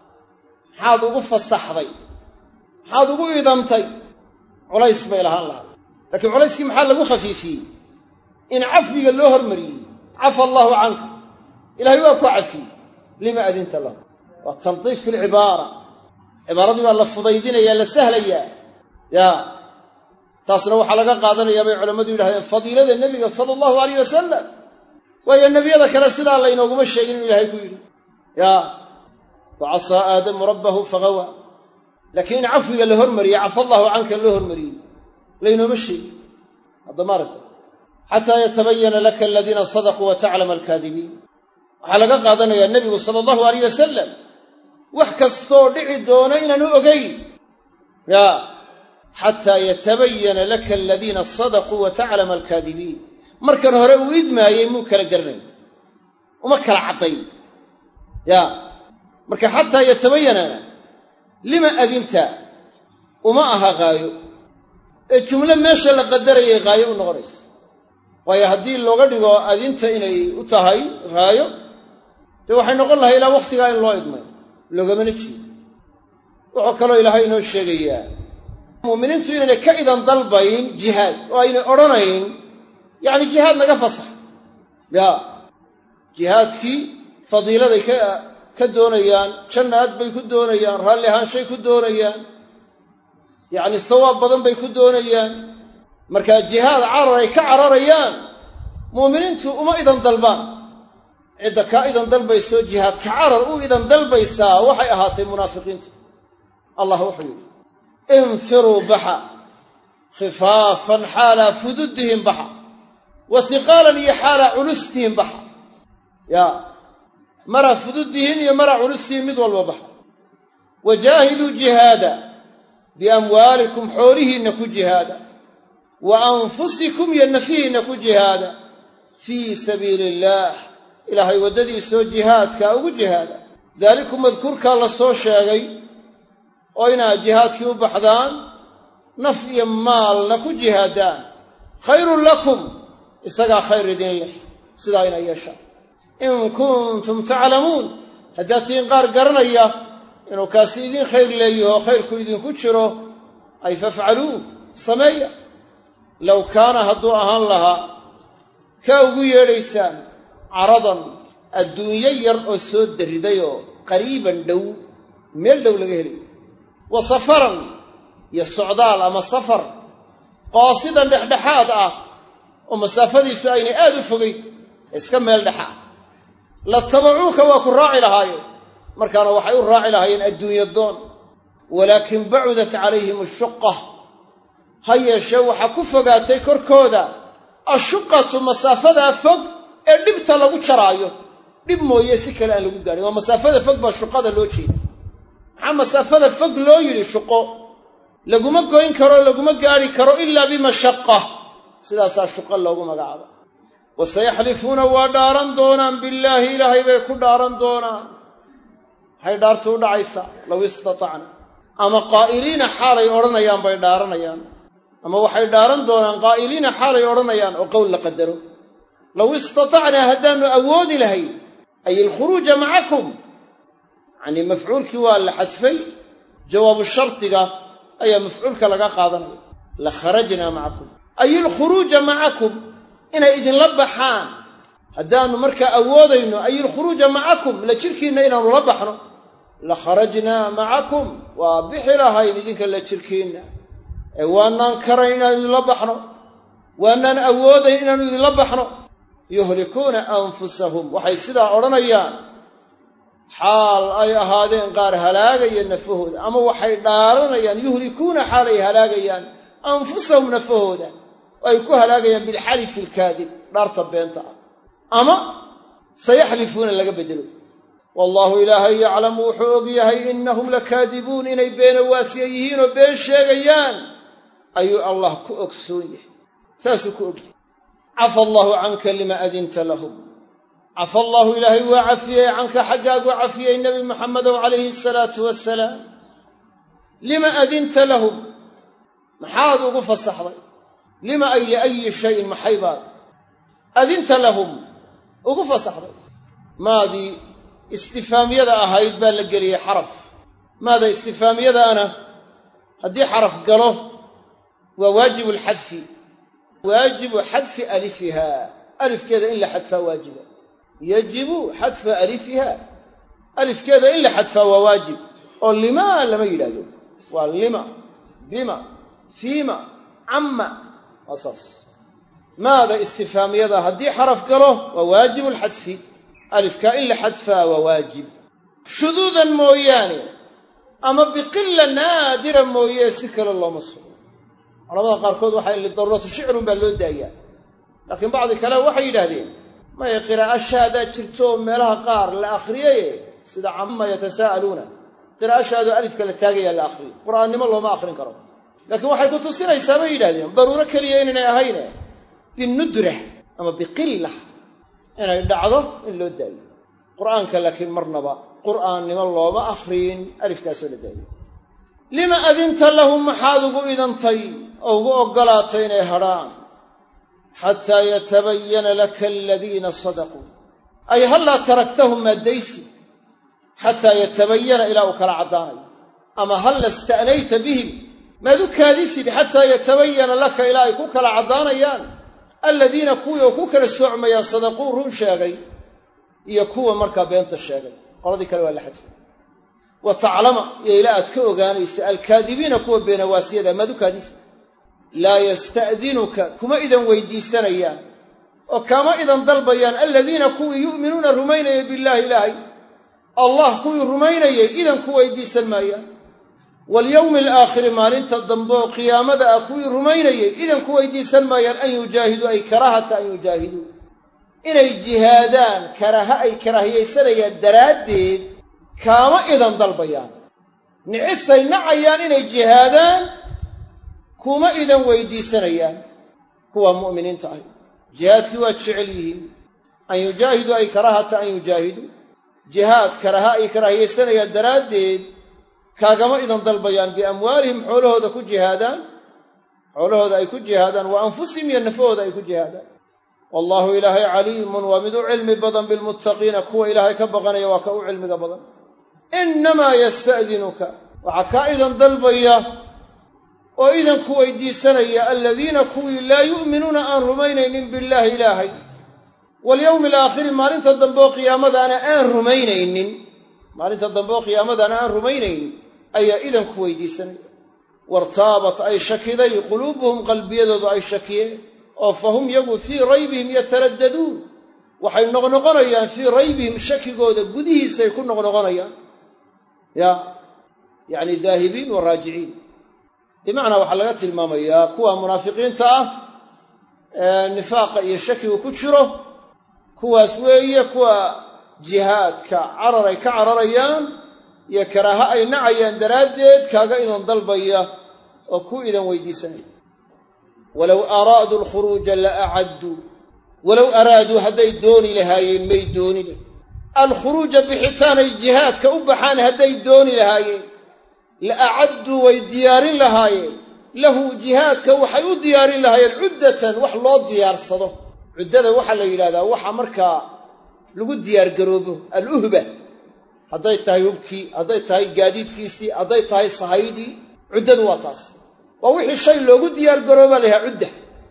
maxaad ugu fasaxday maxaad ugu idantay culays bay lahaan lahaa laakiin culayskii maxaa lagu khafiifiyey in cafwiga loo hormariyey cafa allahu canka ilahay waa ku cafiyey lima adinta lahum waa taldiif fi lcibaara cibaaradii baa la fudaydinayaa la sahlayaa yaa taasna waxaa laga qaadanayaa bay culammadu yidhahdeen fadiilada nebiga sala allahu alayh wasalam waayo nebiyada kale sidaa laynooguma sheegin inuu ilahay ku yidhi yaa wa casaa aadamu rabbahu fagawa laakiin in cafwiga la hormariyey cafa allahu canka loo hormariyey laynooma sheegin hadda ma aragta xataa yatabayana laka aladiina sadaquu wa taclama alkaadibiin waxaa laga qaadanayaa nebigu sala allahu alayh wasalam wax kastoo dhici doono inaanu ogayn yaa xataa yatabayana laka aladiina sadaquu wa taclama alkaadibiin markan hore uu idmaayey muu kala garanayn uma kala caddayn yaa marka xataa yatabayanana lima adinta uma aha haayo ee jumlo meesha la qadarayay haayo u noqonayso waayo haddii looga dhigo adinta inay u tahay haayo dee waxay noqon lahay ilaa wakhtigaa in loo idmayo loogamana jeedo wuxuu kaloo ilaahay inoo sheegayaa mu'miniintu inaynay ka idan dalbayn jihaad oo aynay odhanayn yacni jihaad naga fasax yaa jihaadkii fadiiladay ka doonayaan jannaad bay ku doonayaan raalli ahaanshay ku doonayaan yacni sawaab badan bay ku doonayaan markaa jihaad carar ay ka cararayaan mu'miniintu uma idan dalbaan cidda kaa idan dalbaysoo jihaad ka carar u idan dalbaysaa waxay ahaatay munaafiqiinta allah wuxuu yidhi infiruu baxa khifaafan xaalaa fududihim baxa wa hiqaalan iyo xaalaa culustihim baxa yaa mara fududihin iyo mara culustihin mid walba baxa wajaahiduu jihaada biamwaalikum xoolihiinna ku jihaada wa anfusikum iyo nafihiinna ku jihaada fii sabiili illaah ilaahay waddadiisoo jihaadkaa ugu jihaada daalikum madkuurkaa la soo sheegay oo inaad jihaadkii u baxdaan naf iyo maalna ku jihaadaan khayrun lakum isagaa khayr idin leh sidaa inay yeeshaan in kuntum taclamuun haddaad tihiin qaar garanaya inuu kaasi idin khayr leeyaho khayrku idinku jiro ay fafcaluu sameeya low kaana hadduu ahaan lahaa kaa ugu yeedhaysaan caradan adduunyo yar oo soo darridayoo qariiban dhow meel dhow laga helayo wa safaran iyo socdaal ama safar qaasidan dhexdhexaad ah oo masaafadiisu aynay aad u fogayn iska meel dhexa ah la tabacuuka waa ku raaci lahaayeen markaana waxay u raaci lahaayeen adduunyo doon walaakin bacudat calayhim ashuqa ha yeeshee waxaa ku fogaatay korkooda ashuqatu masaafadaa fog ee dhibta lagu jaraayo dhib mooye si kale aan lagu gaadhin waa masaafada fog baa shuqada loo jeeda maxaa masaafada fog loo yidhi shuqo laguma goyn karo laguma gaadhi karo ilaa bimashaqa sidaasaa shuqo loogu magacaabo wasayaxlifuuna waa dhaaran doonaan billaahi ilaahay bay ku dhaaran doonaan maxay dhaartu u dhacaysaa low istatacna ama qaa'iliina xaalay odhanayaan bay dhaaranayaan ama waxay dhaaran doonaan qaa'iliina xaalay odhanayaan oo qowl la qadaro low istatacnaa haddaannu awoodi lahayn ay alkhuruuja macakum yacnii mafcuulkii waa la xadfay jawaabu shardiga ayaa mafcuulka laga qaadanaya la kharajnaa macakum ay alkhuruuja macakum inay idinla baxaan haddaannu markaa awoodayno ay alkhuruuja macakum la jirkiinna inaannu la baxno la kharajnaa macakum waa bixi lahayn idinka la jirkiinna ee waanaan karayn inaanu idinla baxno waanaan awoodayn inaannu idinla baxno yuhlikuuna anfusahum waxay sidaa odhanayaan xaal ay ahaadeen qaar halaagaya nafahooda ama waxay dhaaranayaan yuhlikuuna xaal ay halaagayaan anfusahum nafahooda oo ay ku halaagayaan bilxalifi alkaadib dhaarta beenta ah ama sayaxlifuuna laga bedelo wallaahu ilaahay yaclamu wuxuu og yahay innahum lakaadibuun inay beena waasiya yihiin oo been sheegayaan ayuu allah ku ogsoon yahay saasuu ku ogyahay cafa allaahu canka lima adinta lahum cafa allaahu ilaahay waa cafiyey canka xaggaaguu cafiyey nebi muxamedow calayhi asalaatu wassalaam lima adinta lahum maxaad ugu fasaxday lima ay liayi shayin maxay baad adinta lahum ugu fasaxday maadii istifaamiyada ahayd baa la geliyey xaraf maada istifaamiyadaana haddii xaraf galo waa waajibu lxadfi waajibu xadfi alifiha alifkeeda in la xadfaa waajiba yajibu xadfa alifiha alifkeeda in la xadfaa waa waajib oo limaa lama yidhaahdo waa lima bima fiima camma waa saas maada istifaamiyada haddii xaraf galo waa waajibu lxadfi alifkaa in la xadfaa waa waajib shuduudan mooyaane ama biqila naadira mooye si kale looma sugo culamada qaarkood waxay lidaruuratu shicrun baa loo daayaa laakiin bacdi kale waxay yidhaahdeen maya qiraa'o shaadaa jirto meelaha qaar la akhriyay sida camma yatasaa'aluuna qiraa'o shaadoo alifka la taagayaa la akhriyo qur'aannimo looma akhrin karo laakiin waxay ku tusinaysaa bay yidhahdeen daruuro keliya inaynay ahayne binudra ama biqilla inay dhacdo in loo daayo qur'aanka laakiin marnaba qur'aannimo looma akhriyin alifkaasoo la daayo lima adinta lahum maxaad ugu idantay oo ugu oggolaatay inay hadhaan xataa yatabayana laka aladiina sadaquu ay hallaa taraktahum maaddaysi xataa yatabayana ilaa uu kala caddaanayo ama halla ista'nayta bihim maad u kaadisid xataa yatabayana laka ilaa ay ku kala caddaanayaan aladiina kuwii oo ku kala soocmayaan sadaquu run sheegay iyo kuwa markaa beenta sheegay qoladii kale waa la xadfay wa taclama iyo ilaa aad ka ogaanaysa alkaadibiina kuwa beenawaasiyada maad u kaadisid laa yasta'dinuka kuma idan weydiisanayaan oo kama idan dalbayaan aladiina kuwii yu'minuuna rumaynayay billaahi ilaahay allah kuwii rumaynayay idan ku weydiisan maayaan walyowmi alaakhiri maalinta dambe oo qiyaamada ah kuwii rumaynayay idan ku weydiisan maayaan an yujaahiduu ay karaahata an yujaahiduu inay jihaadaan karaaha ay karaahiyaysanayaan daraaddeed kaama idan dalbayaan nicisay nacayaan inay jihaadaan kuma idan weydiisanayaan kuwa mu'miniinta ah jihaadkii waa jecel yihiin an yujaahiduu ay karaahata an yujaahiduu jihaad karaaha ay karaahiyaysanayaan daraaddeed kaagama idan dalbayaan biamwaalihim xoolahooda ku jihaadaan xoolahooda ay ku jihaadaan wa anfusihim iyo nafahooda ay ku jihaadaan wallaahu ilaahay caliimun waa mid u cilmi badan bilmuttaqiina kuwa ilaahay ka baqanaya waa ka u cilmiga badan innamaa yasta'dinuka waxaa kaa idan dalbaya oo idan ku weydiisanaya aladiina kuwii laa yu'minuuna aan rumaynaynin billaahi ilaahay walyowmi alaakhiri maalinta dambe oo qiyaamadaana aan rumaynaynin maalinta dambe oo qiyaamadaana aan rumaynaynin ayaa idan ku weydiisanaya wartaabat ay shakiday quluubuhum qalbiyadoodu ay shakiyeen oo fahum yagu fii raybihim yataraddaduun waxay noqnoqonayaan fii raybihim shakigooda gudihiisay ku noqnoqonayaan yacni daahibiin wa raajiciin bimacnaa waxaa laga tilmaamayaa kuwa munaafiqiinta ah ee nifaaqa iyo shakigu ku jiro kuwaas weeye kuwa jihaadka carar ay ka cararayaan iyo karaaha ay nacayaan daraaddeed kaaga idan dalbaya oo ku idan weydiisanaya walow araaduu alkhuruuja la acadduu walow araaduu hadday dooni lahaayeen may dooni leh alkhuruuja bixitaanay jihaadka u baxaan hadday dooni lahaayeen la acadduu way diyaarin lahaayeen lahu jihaadka waxay u diyaarin lahaayeen cuddatan wax loo diyaarsado cuddada waxaa la yidhahdaa waxa markaa lagu diyaargaroobo aluhba hadday tahay hubkii hadday tahay gaadiidkiisii hadday tahay sahaydii cuddadu waa taas waa wixii shay loogu diyaargarooba lahaa cudda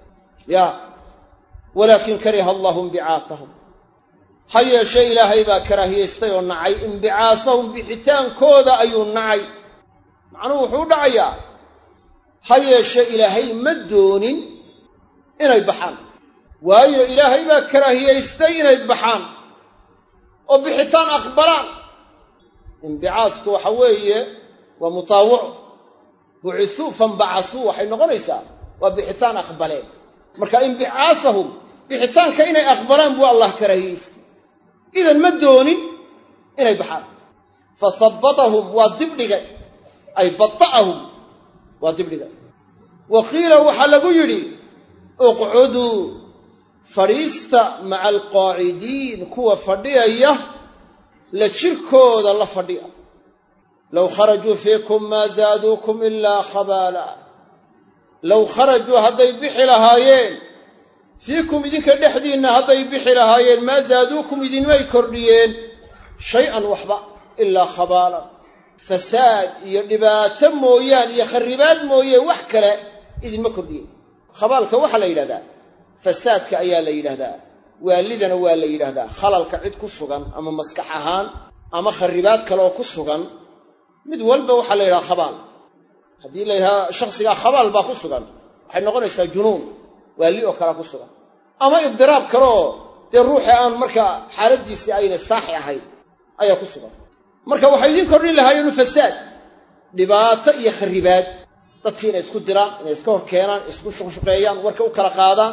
walaakin kariha allaahu imbicaasahum ha yeeshee ilaahay baa karaahiyaystay oo nacay imbicaasahum bixitaankooda ayuu nacay macnuhu wuxuu u dhacayaa ha yeeshee ilaahay ma doonin inay baxaan waayo ilaahay baa karaahiyaystay inay baxaan oo bixitaan aqbalaan imbicaasku waxa weeye waa mutaawaco bucisuu fanbacasuu waxay noqonaysaa waa bixitaan aqbaleen marka imbicaasahum bixitaanka inay aqbalaan buu allah karaahiyaystay idan ma doonin inay baxaan fasabbatahum waa dibdhigay ay bata'ahum waa dibdhigay waqiila waxaa lagu yidhi uqcuduu fadhiista maca alqaacidiin kuwa fadhiyaya la jirkooda la fadhiya low kharajuu fiikum maa zaaduukum ilaa khabaala low kharajuu hadday bixi lahaayeen fiikum idinka dhexdiinna hadday bixi lahaayeen maa zaaduukum idinmay kordhiyeen shay-an waxba ilaa khabaalan fasaad iyo dhibaato mooyaan iyo kharribaad mooye wax kale idinma kordhiyeen khabaalka waxaa la yidhahdaa fasaadka ayaa la yidhaahdaa waalidana waa la yidhaahdaa khalalka cid ku sugan ama maskax ahaan ama kharribaad kale oo ku sugan mid walba waxaa la yidhaha khabaal haddii la yidhaha shakhsigaa khabaal baa ku sugan waxay noqonaysaa junuun waali oo kalea ku sugan ama idiraab kale oo dee ruuxii aan markaa xaaladiisii ayna saaxi ahayn ayaa ku sugan marka waxay idiin kordhin lahaayeen fasaad dhibaato iyo kharribaad dadkii inay isku diraan inay iska hor keenaan isku shuqshuqeeyaan warka u kala qaadaan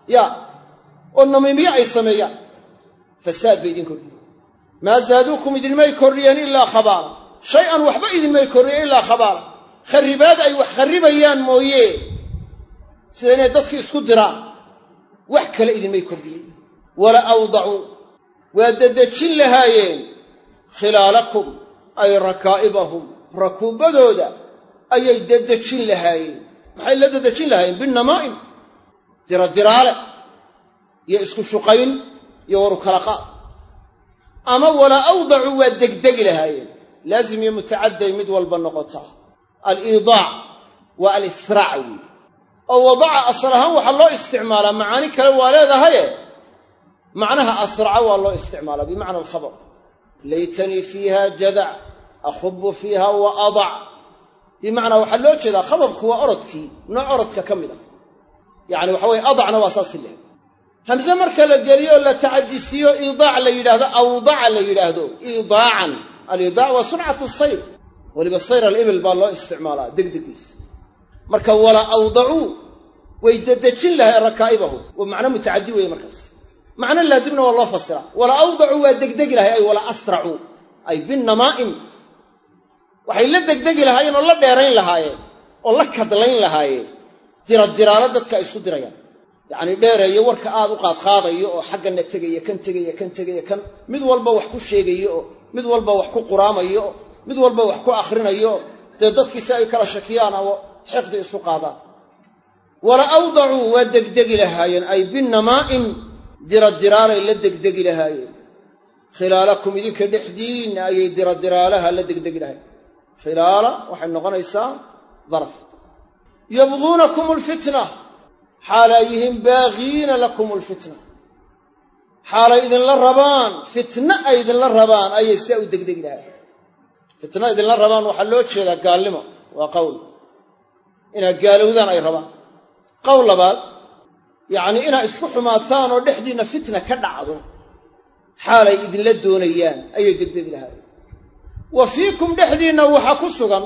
oo namiimiye ay sameeyaan fasaad bay idin kordhiyeen maa zaaduukum idinmay kordhiyeen ilaa khabaala shay-an waxba idinmay kordhiyeen ilaa khabaala kharribaad ay wax kharribayaan mooye sida inay dadkii isku diraan wax kale idinmay kordhiyeen wala awdacuu waa dedejin lahaayeen khilaalakum ay rakaa'ibahum rakuubadooda ayay dedejin lahaayeen maxay la dedejin lahaayeen binamaa'im diradiraale iyo isku shuqayn iyo waru kala qaad ama walaa awdacuu waa degdegi lahaayeen laazim iyo mutacadday mid walba noqotaa aliidaac waa alisraac weeye oo wadaca asal ahaan waxaa loo isticmaalaa macaani kale waa leedahaye macnaha asraca waa loo isticmaalaa bimacna alkhabar laytanii fiiha jadac akhubu fiiha wa adac bimacnaa waxaa loo jeedaa khabarku waa orodkii nooc orodka ka mid ah yacni waxa weye adacna waa saasi leh hamse marka la geliyo la tacadisiiyo iidaac la yidhaahdo awdaca la yidhaahdo iidaacan aliidaac waa suncatu sayr weliba sayr alibil baa loo isticmaalaa degdegiisa marka wala awdacuu way dedejin lahay rakaa'ibahum waa macno mutacaddi weeye markaas macno laazimna waa loo fasiraa wala awdacuu waa degdegi lahay ay wala asracuu ay binamaa'im waxay la degdegi lahaayeen oo la dheerayn lahaayeen oo la kadlayn lahaayeen diradiraalo dadka ay isku dirayaan yacni dheereeyo warka aad u qaadqaadayo oo xaggana tegaya kan tegaya kan tegaya kan mid walba wax ku sheegayo oo mid walba wax ku quraamayo oo mid walba wax ku akhrinayo dee dadkiisi ay kala shakiyaan oo xiqdi isu qaadaan wala awdacuu waa degdegi lahaayeen ay binamaa'im diradiraalay la degdegi lahaayeen khilaalakum idinka dhexdiinna ayay diradiraalaha la degdegi lahayen khilaala waxay noqonaysaa daraf yabquunakum alfitna xaalay yihiin baagiina lakum alfitna xaalay idinla rabaan fitna ay idinla rabaan ayay sidaa u degdegi lahayen fitna idinla rabaan waxaa loo jeedaa gaalnimo waa qowl inaad gaalowdaan ay rabaan qowl labaad yacni inaad isku xumaataan oo dhexdiinna fitna ka dhacdo xaalay idinla doonayaan ayay degdegi lahayen wa fiikum dhexdiinna waxaa ku sugan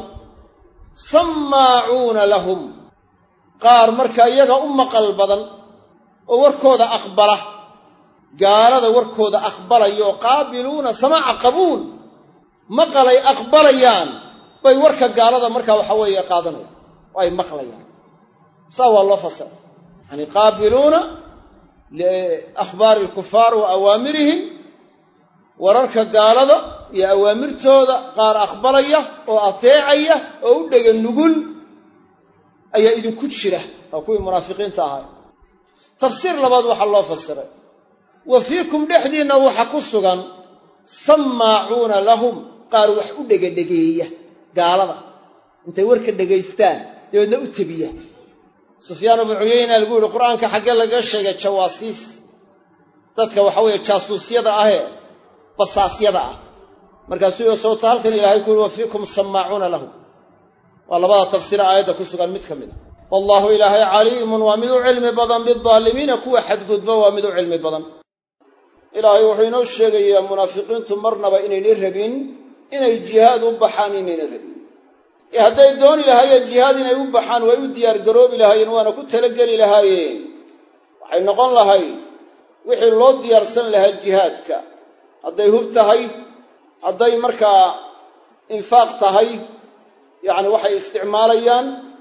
sammaacuuna lahum qaar markaa iyaga u maqal badan oo warkooda aqbala gaalada warkooda aqbalaya oo qaabiluuna samaaca qabuul maqalay aqbalayaan bay warka gaalada markaa waxa weeye qaadanayaan oo ay maqlayaan saa waa loo fasira yani qaabiluuna liakhbaari alkufaar wa awaamirihim wararka gaalada iyo awaamirtooda qaar aqbalaya oo ateecaya oo u dhega nugul ayaa idinku jira waa kuwii munaafiqiinta ahaa tafsiir labaad waxaa loo fasiray wa fiikum dhexdiinna waxa ku sugan sammaacuuna lahum qaar wax u dhegadhegeeya gaalada intay warka dhegaystaan dabeedna u tebiya sufyaan ibnu cuyayna lagu yihi qur'aanka xaggee laga sheegay jawaasiis dadka waxa weeye jaasuusyada ahee basaasyada ah markaasuu iyo sababta halkan ilaahay ku yihi wa fiikum sammaacuuna lahum waa labada tafsiira aayadda ku sugan mid ka mid a wallaahu ilaahay caliimun waa mid u cilmi badan bidaalimiina kuwa xadgudba waa mid u cilmi badan ilaahay wuxuu inoo sheegayaa munaafiqiintu marnaba inaynay rabin inay jihaad u baxaan inaynay rabin hadday dooni lahaayeen jihaad inay u baxaan way u diyaargaroobi lahaayeen waana ku talageli lahaayeen waxay noqon lahay wixii loo diyaarsan lahaa jihaadka hadday hub tahay hadday markaa infaaq tahay yacni waxay isticmaalayaan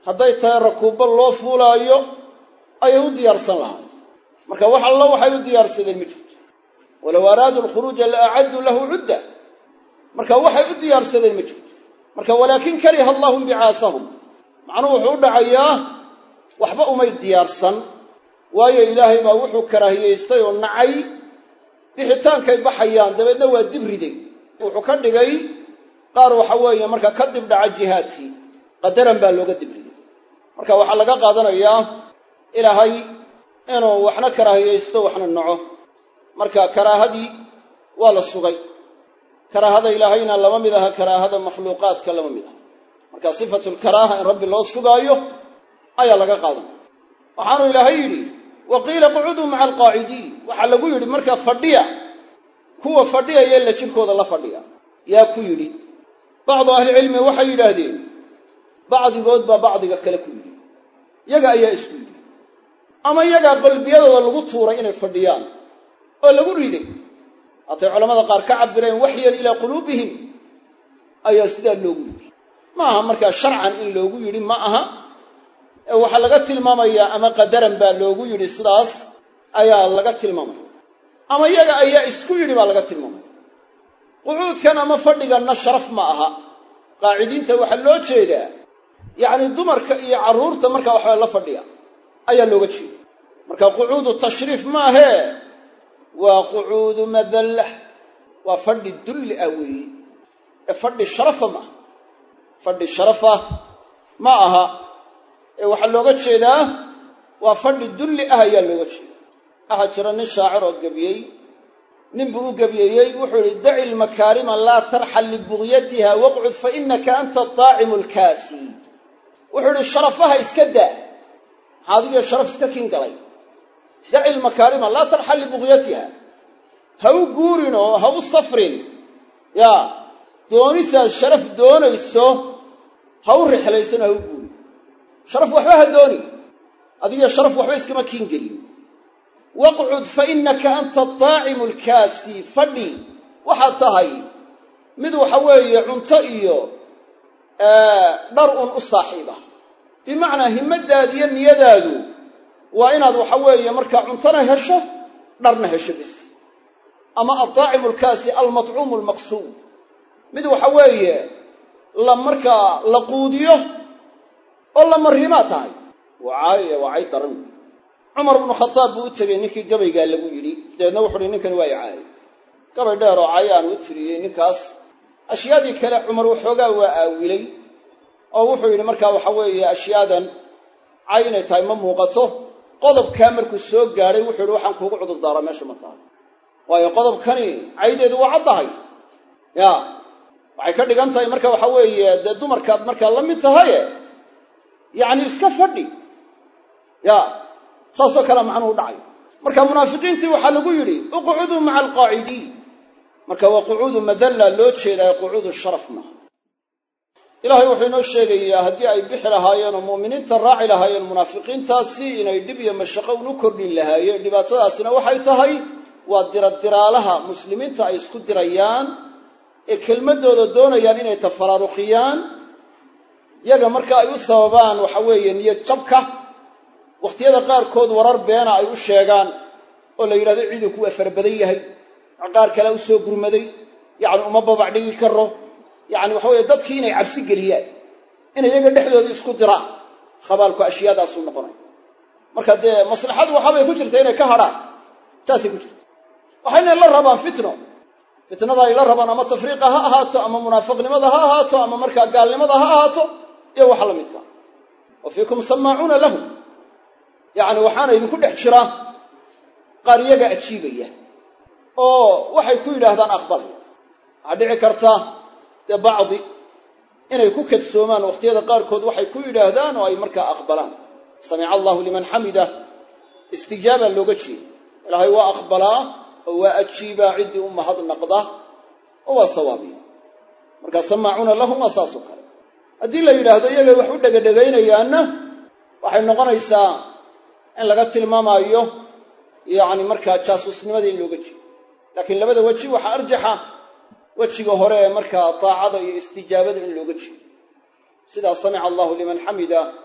hadday tahay rakuubo loo fuulaayo ayay u diyaarsan lahaay marka wax alla waxay u diyaarsadeen ma jirto walow araaduu alkhuruuja la acadduu lahu cudda marka waxay u diyaarsadeen ma jirto marka walaakin kariha allahu bicaasahum macnuhu wuxuu u dhacayaa waxba umay diyaarsan waayo ilaahay baa wuxuu karaahiyaystay oo nacay bixitaankay baxayaan dabeedna waa dib riday wuxuu ka dhigay qaar waxa weeye marka ka dib dhaca jihaadkii qadaran baa looga dib riday marka waxaa laga qaadanayaa ilaahay inuu waxna karaahiyaysto waxna naco marka karaahadii waa la sugay karaahada ilaahayna lama mid aha karaahada makhluuqaadka lama mid aha marka sifatul karaaha in rabbi loo sugaayo ayaa laga qaadanaya waxaanu ilaahay yidhi waqiila qucuduu maca alqaacidiin waxaa lagu yidhi marka fadhiya kuwa fadhiyaya la jirkooda la fadhiya yaa ku yidhi bacdu ahlicilmi waxay yidhaahdeen bacdigood baa bacdiga kale ku yidhi yaga ayaa isku yidhi ama yagaa qalbiyadooda lagu tuuray inay fadhiyaan oo lagu riday hatay culamada qaar ka cabireen waxyan ilaa quluubihim ayaa sidaa loogu yidhi ma aha markaa sharcan in loogu yidhi ma aha ee waxaa laga tilmaamayaa ama qadaran baa loogu yidhi sidaas ayaa laga tilmaamaya ama yaga ayaa isku yidhi baa laga tilmaamaya qucuudkan ama fadhiganna sharaf ma aha qaacidiinta waxaa loo jeedaa yacni dumarka iyo carruurta markaa waxbaa la fadhiya ayaa looga jeeda marka qucuudu tashriif maahee waa qucuudu madallah waa fadhi dulli ah weeye ee fadhi sharafa maaha fadhi sharafa ma aha ee waxaa looga jeedaa waa fadhi dulli ah ayaa looga jeeda waxaa jira nin shaacir oo gebiyey nin buu u gebiyeeyey wuxuu yihi daci lmakaarima laa tarxal libugyatiha waqcud fa inaka anta taacimu lkaasi wuxuu yihi sharafaha iska daa maxaa adiga sharaf iska kiin galay daci lmakaarima laa tarxal libugyatiha ha u guurin oo ha u safrin yaa doonisaad sharaf doonayso ha u rixlaysan ha u guurin sharaf waxba ha dooni adiga sharaf waxba iskama kiin gelin waqcud fa inaka anta taacimu lkaasi fadhi waxaad tahay mid waxa weeye cunto iyo dhar un u saaxiiba bimacnaa himmadaadi iyo niyadaadu waa inaad waxa weeye markaa cuntona hesho dharna hesho bis ama ataacimu lkaasi almatcuumu lmaqsuum mid waxa weeye la markaa la quudiyo oo la marimaa tahay waa cay daran cumar bnu khataab buu u tegey ninkii gabaygaa lagu yidhi dabeedna wuxu uhi ninkani waa icaayay gabay dheer oo cayaan u tiriyey ninkaas ashyaadii kale cumar waxoogaa waa aawilay oo wuxuu yidhi markaa waxa weeye ashyaadan cay inay tahay ma muuqato qodobkaa markuu soo gaadhay wuxuu yidhi waxaan kuugu cudurdaaraa meesha ma tahay waayo qodobkani caydeedu waa caddahay ya waxay ka dhigan tahay marka waxa weeye dee dumarkaad markaa la mid tahaye yacni iska fadhi ya saasoo kale macnuhu dhacay marka munaafiqiintii waxaa lagu yidhi uqcuduu maca alqaacidiin marka waa qucuudu madalla loo jeedaa qucuudu sharaf maaha ilaahay wuxuu inoo sheegayaa haddii ay bixi lahaayeen oo mu'miniinta raaci lahaayeen munaafiqiintaasi inay dhib iyo mashaqo unu kordhin lahaayeen dhibaatadaasina waxay tahay waa diradiraalaha muslimiinta ay isku dirayaan ee kelmadooda doonayaan inay tafaraaruqiyaan yaga marka ay u sababaan waxa weeye niyad jabka wakhtiyada qaarkood warar beena ay u sheegaan oo la yidhahdo ciidanku waa fara badan yahay qaar kale u soo gurmaday yacni uma babac dhigi karo yacni waxa weeye dadkii inay cabsi geliyaan inay iyaga dhexdooda isku diraan khabaalku ashyaadaasuu noqonaya marka dee maslaxadu waxaabay ku jirta inay ka hadhaan saasay ku jirta waxayna la rabaan fitnada ay la rabaan ama tafriiqa ha ahaato ama munaafiqnimada ha ahaato ama markaa gaalnimada ha ahaato iyo waxa la midka wa fiikum samaacuuna lahum yacni waxaana idinku dhex jira qaar iyaga ajiibaya oo waxay ku yidhaahdaan aqbalaya waxaa dhici karta dee bacdi inay ku kadsoomaan wakhtiyada qaarkood waxay ku yidhaahdaan oo ay markaa aqbalaan samica allahu liman xamida istijaaba looga jeeda ilaahay waa aqbalaa oo waa ajiibaa ciddii u mahadnaqda oo waa sawaabiya marka samaacuuna lahum waa saasoo kale haddii la yidhaahdo iyagay wax u dhegadhegaynayaanna waxay noqonaysaa in laga tilmaamaayo yacni markaa jaasuusnimada in looga jeedo laakiin labada weji waxaa arjaxa wejiga hore ee markaa taacada iyo istijaabada in looga jeedo sidaa samica allahu liman xamida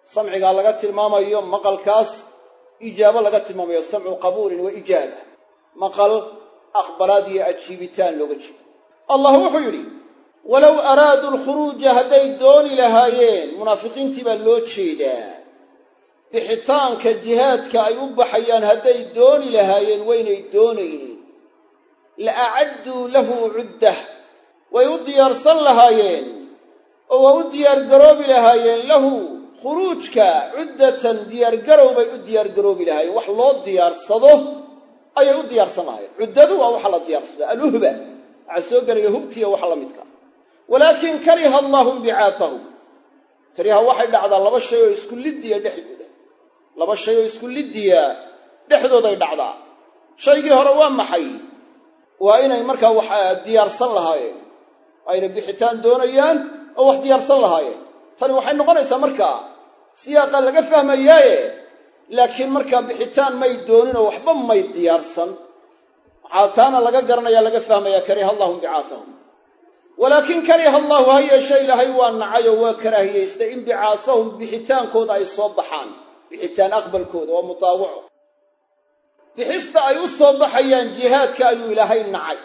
samcigaa laga tilmaamayo maqalkaas ijaabo laga tilmaamayo samcu qabuulin wa ijaaba maqal aqbalaad iyo ajiibitaan looga jeedo allah wuxuu yidhi walow araaduu alkhuruuja hadday dooni lahaayeen munaafiqiintii baa loo jeedaa bixitaanka jihaadka ay u baxayaan hadday dooni lahaayeen waynay doonaynin la acadduu lahu cuddah way u diyaarsan lahaayeen oo waa u diyaargaroobi lahaayeen lahu khuruujka cuddatan diyaargarow bay u diyaargaroobi lahaayeen wax loo diyaarsado ayay u diyaarsan lahaayeen cuddadu waa waxa la diyaarsado aluhba waxaa soo gelaya hubkiiyo waxa la midka walaakin kariha allahu bicaafahum kariha waxay dhacdaa laba shay oo isku liddiya dhexdooda laba shay oo isku liddiya dhexdooday dhacdaa shaygii hore waa maxay waa inay markaa wax diyaarsan lahaayeen ayna bixitaan doonayaan oo wax diyaarsan lahaayeen tani waxay noqonaysaa markaa siyaaqa laga fahmayaaye laakiin markaa bixitaan may doonin oo waxba may diyaarsan waxaa taana laga garanaya laga fahmaya kariha allahu bicaasahum walaakin kariha allahu ha yeeshee ilaahay waa nacay oo waa karaahiyaystay in bicaasahum bixitaankooda ay soo baxaan bixitaan aqbalkooda waa mutaawaco bixista ay u soo baxayaan jihaadka ayuu ilaahay nacay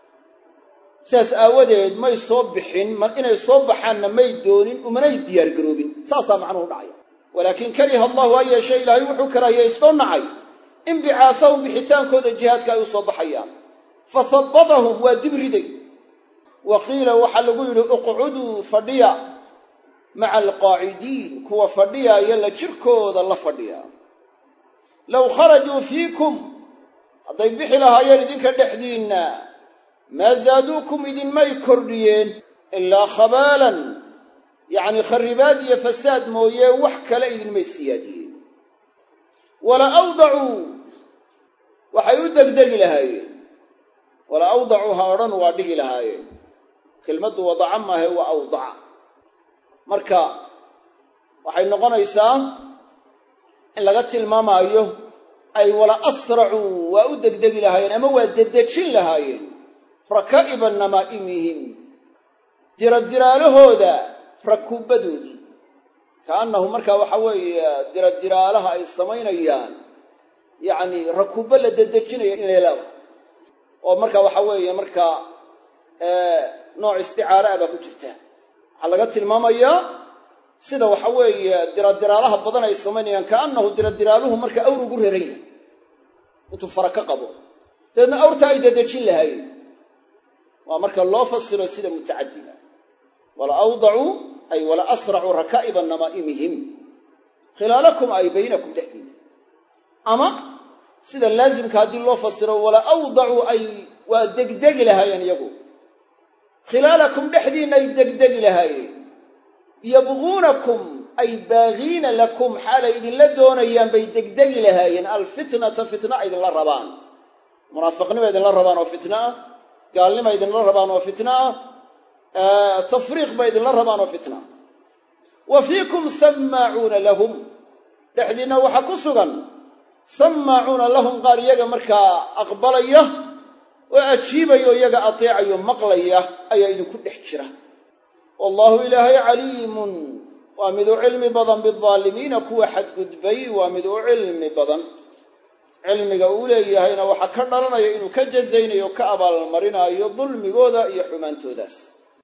sidaas aawadeed may soo bixin inay soo baxaanna may doonin umanay diyaargaroobin saasaa macnuhu dhacaya walaakin kariha allahu ha yeeshee ilaahay wuxuu karaahiyaystoo nacay in bicaasahum bixitaankooda jihaadka ay u soo baxayaan fahabbatahum waa dib riday wa qiila waxaa lagu yidhi uqcuduu fadhiya maca alqaacidiin kuwa fadhiyaaya la jirkooda la fadhiya low kharajuu fiikum hadday bixi lahaayeen idinka dhexdiinna maa zaaduukum idinmay kordhiyeen ilaa khabaalan yacni kharribaad iyo fasaad mooye wax kale idinmay siyaadiyeen wala awdacuu waxay u degdegi lahaayeen wala awdacuu ha odhan waa dhigi lahaayeen kelmaddu wadaca maahe waa awdaca marka waxay noqonaysaa in laga tilmaamaayo ay wala asracuu waa u degdegi lahaayeen ama waa dedejin lahaayeen rakaa'iba namaa'imihim diraddiraalahooda rakuubadoodii kaannahu markaa waxa weeye diradiraalaha ay samaynayaan yacni rakuubo la dedejinaya inay leedahay oo markaa waxa weeye markaa nooc isticaara ah baa ku jirta waxaa laga tilmaamayaa sida waxa weeye diradiraalaha badan ay samaynayaan kaannahu diradiraaluhu marka awr ugu reeran yahay intuu fara ka qabo dabeedna awrta ay dedejin lahaayeen waa marka loo fasiro sida mutacadiga wala awdacuu ay wala asracuu rakaa'iba namaa'imihim khilaalakum ay baynakum dhexdiina ama sida laazimka haddii loo fasiro wala awdacuu ay waa degdegi lahaayeen iyagu khilaalakum dhexdiina ay degdegi lahaayeen yabquunakum ay baagiina lakum xaalay idinla doonayaan bay degdegi lahaayeen alfitnata fitna idinla rabaan munaafiqnima idinla rabaan oo fitna ah gaalnima idinla rabaan oo fitna ah tafriiq ba idinla rabaan oo fitna ah wa fiikum sammaacuuna lahum dhexdiina waxaa ku sugan sammaacuuna lahum qaar iyaga markaa aqbalaya oo ajiibaya oo iyaga ateecayo maqlaya ayaa idinku dhex jira wallahu ilaahay caliimun waa mid u cilmi badan bidaalimiina kuwa xadgudbay waa mid u cilmi badan cilmiga uu leeyahayna waxaa ka dhalanaya inuu ka jazaynayo ka abaalmarinaayo dulmigooda iyo xumaantoodaas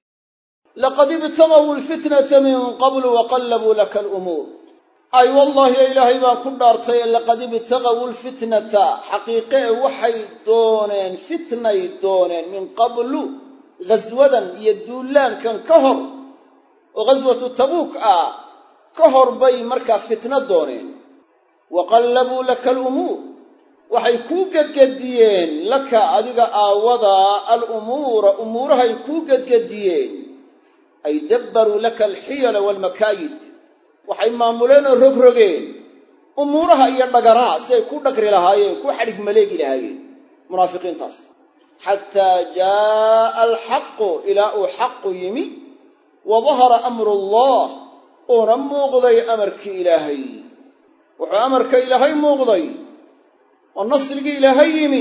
laqad ibtagaw alfitnata min qabl waqallabuu laka alumuur ay wallahi ilaahay baan ku dhaartay laqad ibtagaw alfitnata xaqiiqe waxay dooneen fitnay dooneen min qablu ghaswadan iyo duulaankan ka hor oo ghaswatu tabuuk ah ka hor bay markaa fitna dooneen waqallabuu laka alumuur waxay kuu gedgediyeen laka adiga aawada alumuura umuurahay kuu gedgediyeen ay dabbaruu laka alxiyala waalmakaayid waxay maamuleen oo rogrogeen umuuraha iyo dhagaraha si ay ku dhagri lahaayeen ku xadhig maleegi lahaayeen munaafiqiintaas xataa jaaa alxaqu ilaa uu xaqu yimi wa dahara amru allah uuna muuqday amarkii ilaahay wuxuu amarka ilaahay muuqday oo nasrigii ilaahay yimi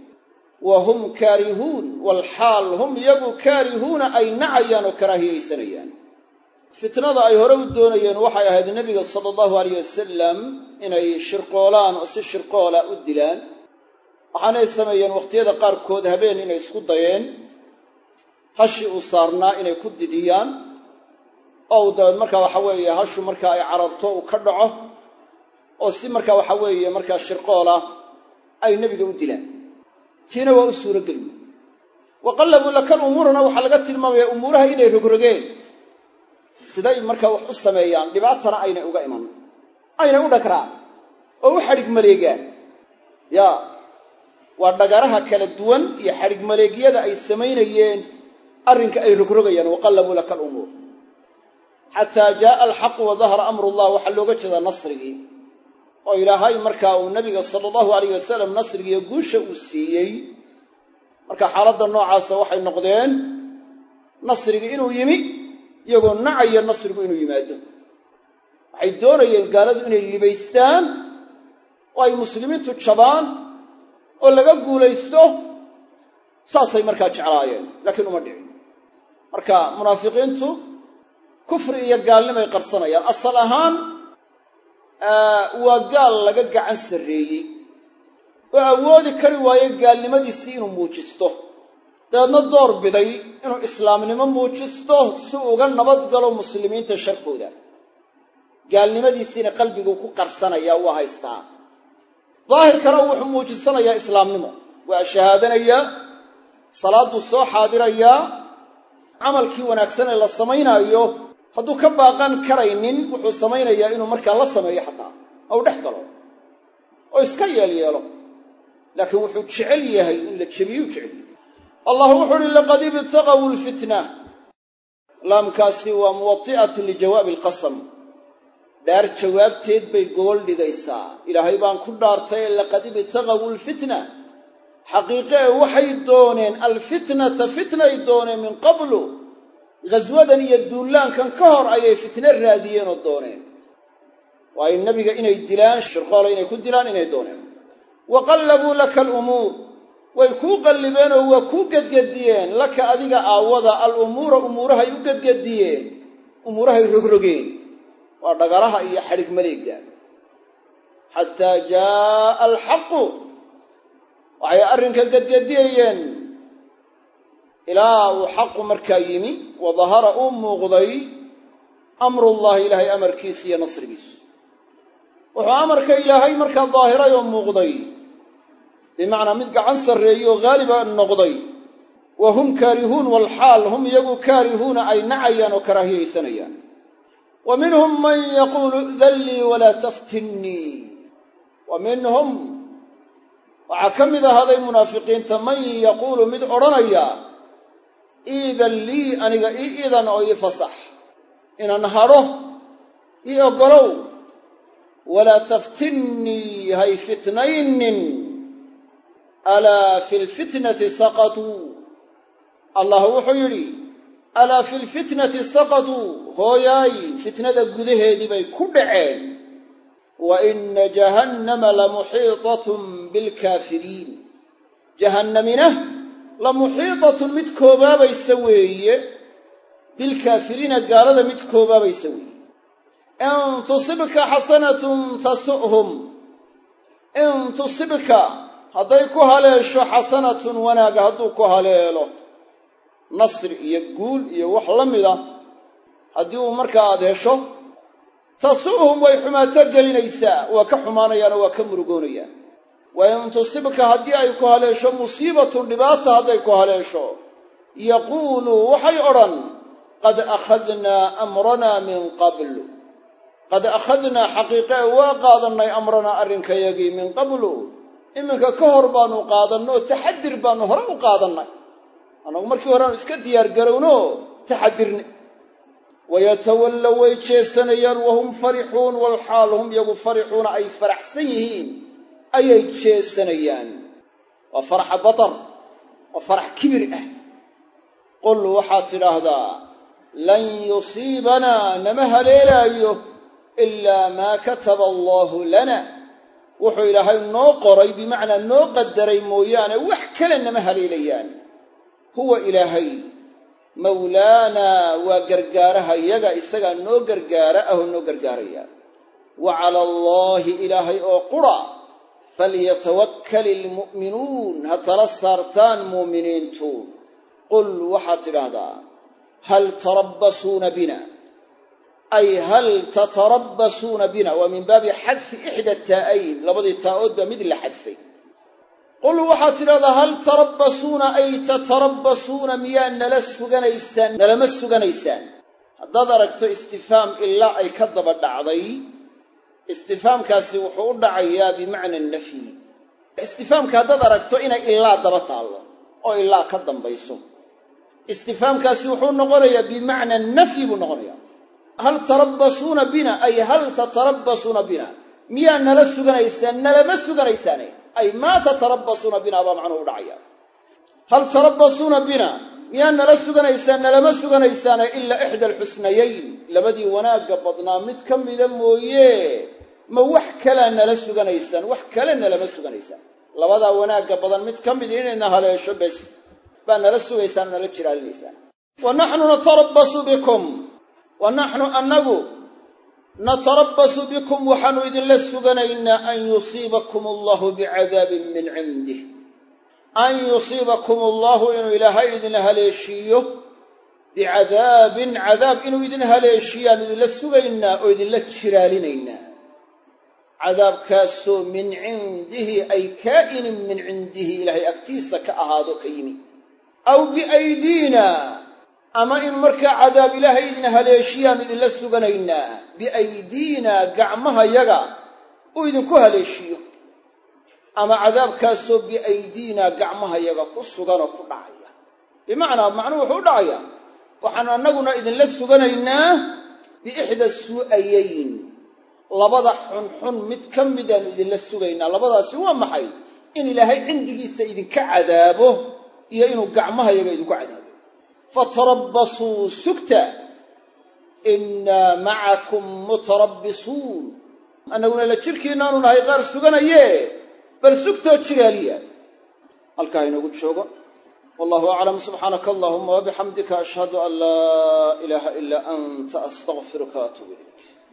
wa hum kaarihuun walxaal hum iyagu kaarihuuna ay nacayaan oo karaahiyaysanayaan fitnada ay hore u doonayeen waxay ahayd nebiga sala allahu alayh wasalam inay shirqoolaan oo si shirqoola u dilaan waxaanay sameeyeen waqtiyada qaarkood habeen inay isku dayeen hashii uu saarnaa inay ku didiyaan oo dabeed markaa waxa weeye hashu markaa ay cararto uu ka dhaco oo si markaa waxa weeye markaa shirqoola ay nebiga u dilaan tiina waa u suurogeliye wa qallabuu laka umuurana waxaa laga tilmaamayaa umuuraha inay rogrogeen siday markaa wax u sameeyaan dhibaatana aynay uga iman aynay u dhagraan oo u xadhig maleegaan ya waa dhagaraha kala duwan iyo xadhig maleegyada ay samaynayeen arrinka ay rogrogayaan waqallabuu laka alumuur xataa jaaa alxaqu wa dahara amru llah waxaa looga jeedaa nasrigii oo ilaahay markaa uu nabiga sala allahu alayh wasalam nasrigiiyo guusha uu siiyey marka xaaladda noocaasa waxay noqdeen nasrigii inuu yimi iyagoo nacaya nasrigu inuu yimaado waxay doonayeen gaaladu inay libaystaan oo ay muslimiintu jabaan oo laga guulaysto saasay markaa jeclaayeen laakiin uma dhicin marka munaafiqiintu kufri iyo gaalnimay qarsanayaan asal ahaan waa gaal laga gacan sarreeyey oo awoodi kari waaye gaalnimadiisii inuu muujisto dabeedna door biday inuu islaamnimo muujisto si uga nabad galo muslimiinta sharkooda gaalnimadiisiina qalbiguu ku qarsanayaa waa haystaa daahirkana wuxuu muujisanayaa islaamnimo waa shahaadanayaa salaaduu soo xaadirayaa camalkii wanaagsan ee la samaynaayo hadduu ka baaqan karaynin wuxuu samaynayaa inuu markaa la sameeyo xataa ou dhex galo oo iska yeelyeelo laakiin wuxuu jecel yahay in la jebiyuu jecel yahay allah wuxuu uhi laqad ibtaqaw lfitna laamkaasi waa muwati'atun lijawaabi alqasam dhaar jawaabteed bay gogol dhigaysaa ilaahay baan ku dhaartay laqad ibtaqaw lfitna xaqiiqe waxay dooneen alfitnata fitnay dooneen min qablu ghaswadan iyo duulaankan ka hor ayay fitne raadiyeen oo dooneen waa in nabiga inay dilaan shirqoola inay ku dilaan inay dooneen wa qallabuu laka alumuur way kuu qallibeen oo waa kuu gedgediyeen laka adiga aawada alumuura umuurahay u gedgediyeen umuurahay rogrogeen waa dhagaraha iyo xadhig maleega xataa jaaa alxaqu waxay arrinka gedgediyayeen ilaa uu xaqu markaa yimi wa dahara uu muuqday amrullahi ilaahay amarkiisa iyo nasrigiisu wuxuu amarka ilaahay markaa daahiray oo muuqday bimacnaa mid gacan sarreeyey oo haaliba noqday wa hum kaarihuun walxaal hum iyagu kaarihuuna ay nacayaan oo karaahiyaysanayaan wa minhum man yaquulu i'dan lii walaa taftinnii wa minhum waxaa ka mid ahaaday munaafiqiinta man yaquulu mid odhanaya iidan lii aniga ii idan oo ii fasax inaan hadho ii oggolow walaa taftinnii hay fitnaynin alaa fi lfitnati saqatuu allah wuxuu yidhi alaa fi lfitnati saqatuu hooyaay fitnada gudaheedii bay ku dhaceen wa ina jahannama lamuxiitatun bilkaafiriin jahannamina lamuxiitatun mid koobaabaysa weeye bilkaafiriina gaalada mid koobaabaysa weeye in tusibka xasanatun tasu'hum in tusibka hadday ku haleesho xasanatun wanaaga hadduu ku haleelo nasri iyo guul iyo wax la mida haddii uu markaa aada hesho tasu'hum way xumaato gelinaysaa waa ka xumaanayaanoo waa ka murugoonayaan wa in tusibka haddii ay ku haleesho musiibatun dhibaata hadday ku haleesho yaquuluu waxay odhan qad akhadnaa amranaa min qablu qad akhadnaa xaqiiqe waa qaadannay amranaa arrinkayagii min qablu iminka ka hor baanu qaadanno oo taxadir baanu hore u qaadannay annagu markii hore aanu iska diyaargarowno taxadirne wayatawallow way jeesanayaan wahum farixuun walxaal hum iyagu farixuuna ay faraxsan yihiin ayay jeesanayaan waa faraxa batar waa farax kibir ah qul waxaad tidhaahdaa lan yusiibanaa nama haleelaayo ilaa maa kataba allaahu lana wuxuu ilaahay noo qoray bimacnaa noo qadaray mooyaane wax kale nama haleelayaan huwa ilaahay mawlaana waa gargaaraha yaga isagaa noo gargaara ahoo noo gargaaraya wa cala allaahi ilaahay oo qura falyatawakkali ilmu'minuun ha tala saartaan muuminiintu qul waxaad tidhaahdaa hal tarabbasuuna bina ay hal tatarabbasuuna bina waa min baabi xadfi ixda taa'ayn labadii taa'ood baa mid la xadfay qul waxaad tidhahdaa hal tarabbasuuna ay tatarabbasuuna miyaa nalama suganaysaan haddaad aragto istifhaam ilaa ay ka daba dhacday istifhaamkaasi wuxuu u dhacayaa bimacna nafyi istifhaamka haddaad aragto inay ilaa daba taallo oo ilaa ka dambayso istifhaamkaasi wuxuu noqonayaa bimacna nafyi buu noqonayaa hal tarabbasuuna bina ay hal tatarabbasuuna bina miyaa nala suganaysaan nalama suganaysaane ay maa tatarabbasuuna bina baa macnuhu u dhacaya hal tarabbasuuna bina miyaa nala suganaysaan nalama suganaysaane ilaa ixda alxusnayayn labadii wanaagga badnaa mid ka mida mooye ma wax kalaa nala suganaysaan wax kale nalama suganaysaan labadaa wanaagga badan mid ka mid inayna haleesho bes baa nala sugaysaan nala jiraalinaysaan wa naxnu natarabbasu bikum wa naxnu annagu natarabbasu bikum waxaanu idinla suganaynaa an yusiibakum allahu bicadaabin min cindih an yusiibakum allahu inuu ilaahay idin haleeshiiyo bicadaabin cadaab inuu idin haleeshiiyaan idinla sugaynaa oo idinla jiraalinaynaa cadaabkaasoo min cindihi ay kaa'inin min cindihi ilaahay agtiisa ka ahaado ka yimi aw biaydiina ama in markaa cadaab ilaahay idin haleeshiyaan idinla suganaynaa biaydiina gacmahayaga uu idinku haleeshiyo ama cadaabkaasoo biaydiina gacmahayaga ku suganoo ku dhacaya bimacnaa macnuhu wuxuu u dhacayaa waxaanu annaguna idinla suganaynaa biixda suu'ayayn labada xunxun mid ka midaanu idinla sugaynaa labadaasi waa maxay in ilaahay cindigiisa idinka cadaabo iyo inuu gacmahayaga idinku cadaabo fatarabbasuu sugta innaa macakum mutarabbisuun annaguna la jirkiinaanu nahay qaar suganaye bal sugtoo jiraaliya halkaa inoogu joogo wallahu aclam subxaanaka allahuma wabixamdika ashhadu an laa ilaaha ilaa anta astaqfiruka waatuubu ilayk